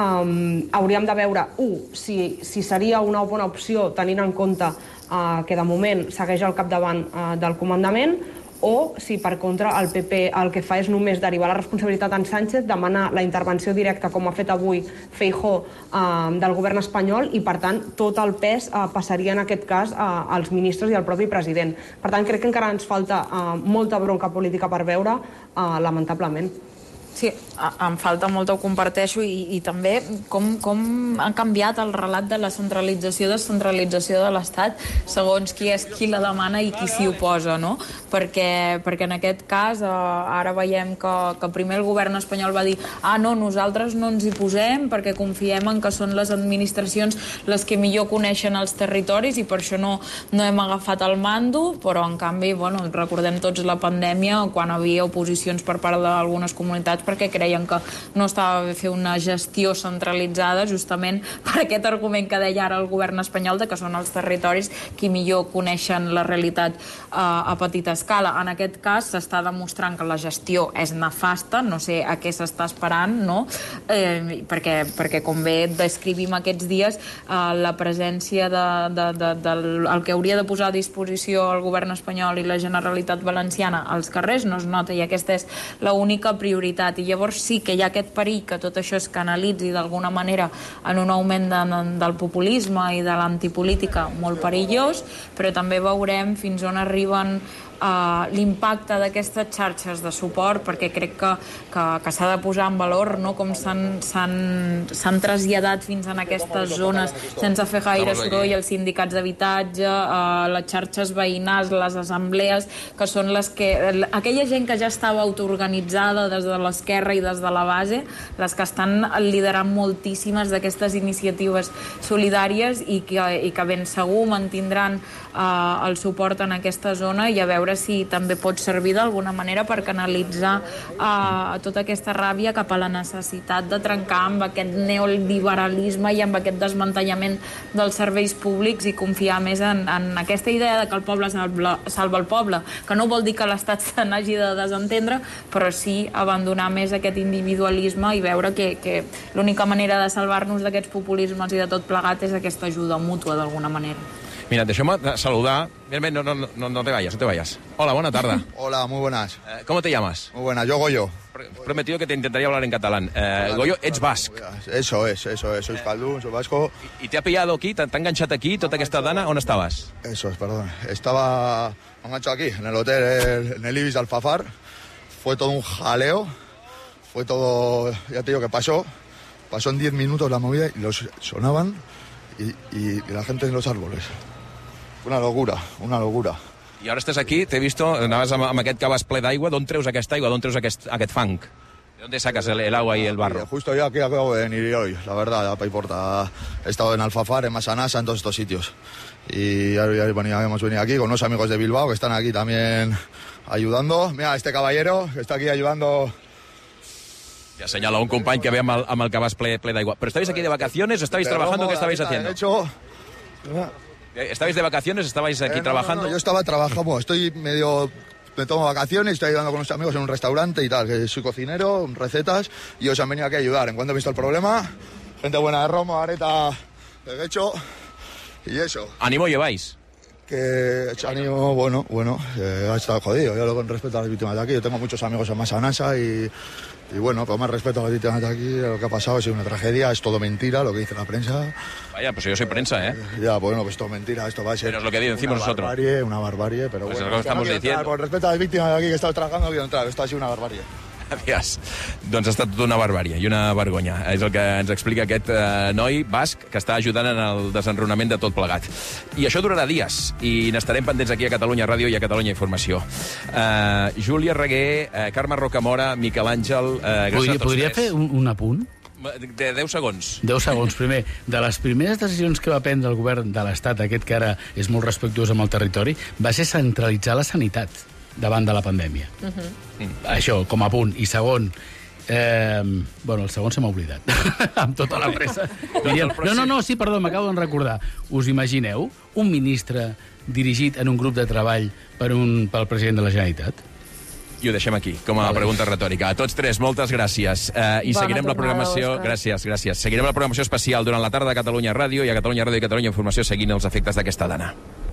Um, hauríem de veure, un, si, si seria una bona opció tenint en compte uh, que de moment segueix al capdavant uh, del comandament, o si per contra el P P el que fa és només derivar la responsabilitat en Sánchez, demanar la intervenció directa, com ha fet avui Feijóo, uh, del govern espanyol, i per tant tot el pes uh, passaria en aquest cas uh, als ministres i al propi president. Per tant, crec que encara ens falta uh, molta bronca política per veure, uh, lamentablement. Sí, em falta molt, ho comparteixo, i, i també com, com ha canviat el relat de la centralització, descentralització de l'Estat, segons qui és qui la demana i qui s'hi oposa, no? Perquè, perquè en aquest cas eh, ara veiem que, que primer el govern espanyol va dir ah, no, nosaltres no ens hi posem perquè confiem en que són les administracions les que millor coneixen els territoris i per això no, no hem agafat el mando, però en canvi, bueno, recordem tots la pandèmia, quan havia oposicions per part d'algunes comunitats perquè creien que no estava bé fer una gestió centralitzada, justament per aquest argument que deia ara el govern espanyol de que són els territoris qui millor coneixen la realitat eh, a petita escala. En aquest cas s'està demostrant que la gestió és nefasta, no sé a què s'està esperant, no? Eh, perquè, perquè com bé descrivim aquests dies, eh, la presència de, de, de, del el que hauria de posar a disposició el govern espanyol i la Generalitat Valenciana als carrers no es nota, i aquesta és l'única prioritat. I llavors sí que hi ha aquest perill que tot això es canalitzi d'alguna manera en un augment de, del populisme i de l'antipolítica molt perillós, però també veurem fins on arriben Uh, l'impacte d'aquestes xarxes de suport, perquè crec que, que, que s'ha de posar en valor, no? Com s'han traslladat fins en aquestes zones sense fer gaire soroll els sindicats d'habitatge, uh, les xarxes veïnals, les assemblees, que són les que... aquella gent que ja estava autoorganitzada des de l'esquerra i des de la base, les que estan liderant moltíssimes d'aquestes iniciatives solidàries i que, i que ben segur mantindran uh, el suport en aquesta zona, i a veure si també pot servir d'alguna manera per canalitzar uh, tota aquesta ràbia cap a la necessitat de trencar amb aquest neoliberalisme i amb aquest desmantellament dels serveis públics i confiar més en, en aquesta idea de que el poble salva, salva el poble, que no vol dir que l'Estat se n'hagi de desentendre, però sí abandonar més aquest individualisme i veure que, que l'única manera de salvar-nos d'aquests populismes i de tot plegat és aquesta ajuda mútua d'alguna manera. Mira, deixeu-me saludar. Mira, no, no, no, no te vayas, no te vayas. Hola, buena tarde. Hola, muy buenas. Eh, ¿Cómo te llamas? Muy buenas, yo Goyo. He prometido que te intentaría hablar en catalán. Eh, Goyo, ets basc. Eso es, eso es, soy euskaldun, soy vasco. ¿Y te ha pillado aquí, te ha enganchado aquí, toda esta dana? ¿Dónde estabas? Eso es, perdón. Estaba enganchado aquí, en el hotel, el, en el Ibis de Alfafar. Fue todo un jaleo, fue todo, ya te digo que pasó, pasó en diez minutos la movida y los sonaban y, y, y la gente en los árboles. Una locura, una locura. I ara estàs aquí, t'he vist, anaves amb, amb aquest cabàs ple d'aigua. D'on treus aquesta aigua? D'on treus aquest, aquest fang? ¿Dónde sacas el, el agua y el barro? Justo yo aquí acabo de venir hoy, la verdad, a Paiporta. He estado en Alfafar, en Masanasa, en todos estos sitios. Y ahora hemos venido aquí con unos amigos de Bilbao que están aquí también ayudando. Mira, este caballero que está aquí ayudando... Ya señala un company que ve amb el, amb el cabàs ple, ple d'aigua. ¿Pero estabais aquí de vacaciones o estabais trabajando? ¿Qué estabais haciendo? De hecho... ¿Estabais de vacaciones? ¿Estabais aquí eh, no, trabajando? No, no, yo estaba trabajando, estoy medio... Me tomo vacaciones, estoy ayudando con unos amigos en un restaurante y tal, que soy cocinero, recetas, y ellos han venido aquí a ayudar. En cuanto he visto el problema, gente buena de Roma, Areta, de hecho, y eso. ¿Ánimo lleváis? Que ánimo, bueno, bueno, eh, ha estado jodido. Yo lo con respeto a las víctimas de aquí, yo tengo muchos amigos en Masanasa y... Y bueno, con más respeto a las víctimas de aquí, lo que ha pasado ha sido una tragedia, es todo mentira, lo que dice la prensa. Vaya, pues yo soy prensa, ¿eh? Ya, bueno, pues todo mentira, esto va a ser... Pero es lo que decimos una nosotros. Barbarie, una barbarie, pero pues bueno. Es lo que estamos no diciendo. Entrar, con respeto a las víctimas de aquí que he estado trabajando, no quiero entrar, esto ha sido una barbarie. Adiós. Doncs ha estat tota una barbària i una vergonya. És el que ens explica aquest eh, noi basc que està ajudant en el desenrunament de tot plegat. I això durarà dies, i n'estarem pendents aquí a Catalunya Ràdio i a Catalunya Informació. Uh, Júlia Reguer, uh, Carme Rocamora, Miquel Àngel... Uh, podria podria fer un, un apunt? De deu segons. deu segons. Primer, de les primeres decisions que va prendre el govern de l'Estat, aquest que ara és molt respectuós amb el territori, va ser centralitzar la sanitat davant de la pandèmia. Uh-huh. mm. Això, com a punt. I segon, eh, bueno, el segon se m'ha oblidat. Amb tota la pressa. Diríem, no, no, no, sí, perdó, m'acabo de recordar. Us imagineu un ministre dirigit en un grup de treball per un, pel president de la Generalitat? I ho deixem aquí, com a vale. Pregunta retòrica. A tots tres, moltes gràcies. Uh, I Bona seguirem la programació... Òscar. Gràcies, gràcies. Seguirem la programació especial durant la tarda a Catalunya Ràdio i a Catalunya Ràdio i Catalunya Informació seguint els efectes d'aquesta dana.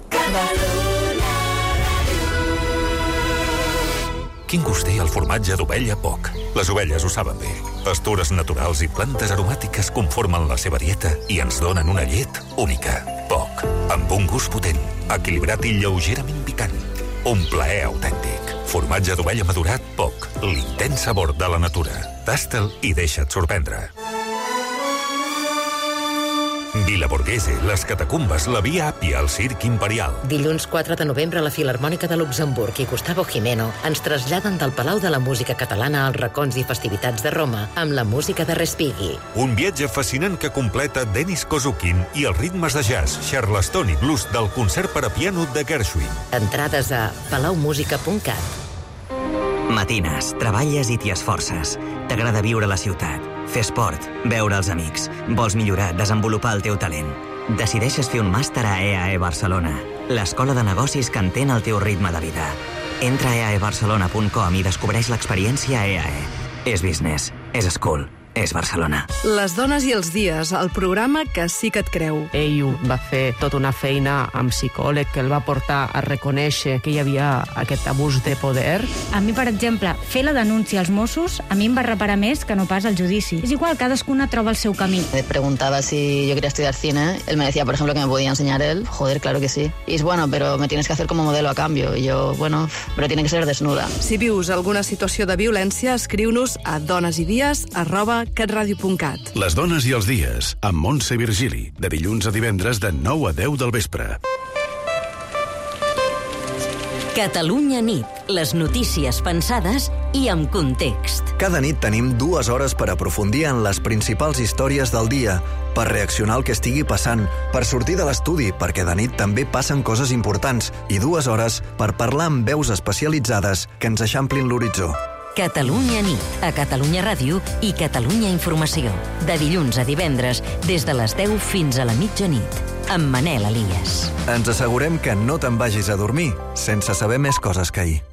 Quin gust té el formatge d'ovella Poc? Les ovelles ho saben bé. Pastures naturals i plantes aromàtiques conformen la seva dieta i ens donen una llet única. Poc, amb un gust potent, equilibrat i lleugerament picant. Un plaer autèntic. Formatge d'ovella madurat Poc, l'intens sabor de la natura. Tasta'l i deixa't sorprendre. Vila Borghese, les catacumbes, la Via Àpia, el Circ Imperial. Dilluns quatre de novembre a la Filharmònica de Luxemburg i Gustavo Jimeno ens traslladen del Palau de la Música Catalana als racons i festivitats de Roma amb la música de Respighi. Un viatge fascinant que completa Denis Kozukin i els ritmes de jazz, charleston i blues del concert per a piano de Gershwin. Entrades a palau música punt cat. Matines, treballes i t'hi esforces. T'agrada viure a la ciutat, fer esport, veure els amics. Vols millorar, desenvolupar el teu talent. Decideixes fer un màster a E A E Barcelona, l'escola de negocis que entén el teu ritme de vida. Entra a e a e barcelona punt com i descobreix l'experiència E A E. És business, és school, és Barcelona. Les dones i els dies, el programa que sí que et creu. Ell va fer tota una feina amb psicòleg que el va portar a reconèixer que hi havia aquest abús de poder. A mi, per exemple, fer la denúncia als Mossos a mi em va reparar més que no pas el judici. És igual, cadascuna troba el seu camí. Me preguntaba si yo quería estudiar cine. Él me decía, por ejemplo, que me podía enseñar él. Joder, claro que sí. Y es bueno, pero me tienes que hacer como modelo a cambio. Y yo, bueno, pero tiene que ser desnuda. Si vius alguna situació de violència, escriu-nos a donesidies arroba catradio punt cat. Les dones i els dies, amb Montse Virgili, de dilluns a divendres de nou a deu del vespre. Catalunya nit, les notícies pensades i amb context. Cada nit tenim dues hores per aprofundir en les principals històries del dia, per reaccionar al que estigui passant, per sortir de l'estudi, perquè de nit també passen coses importants, i dues hores per parlar amb veus especialitzades que ens eixamplin l'horitzó. Catalunya nit, a Catalunya Ràdio i Catalunya Informació. De dilluns a divendres, des de les deu fins a la mitjanit, amb Manel Elias. Ens assegurem que no te'n vagis a dormir sense saber més coses que ahir.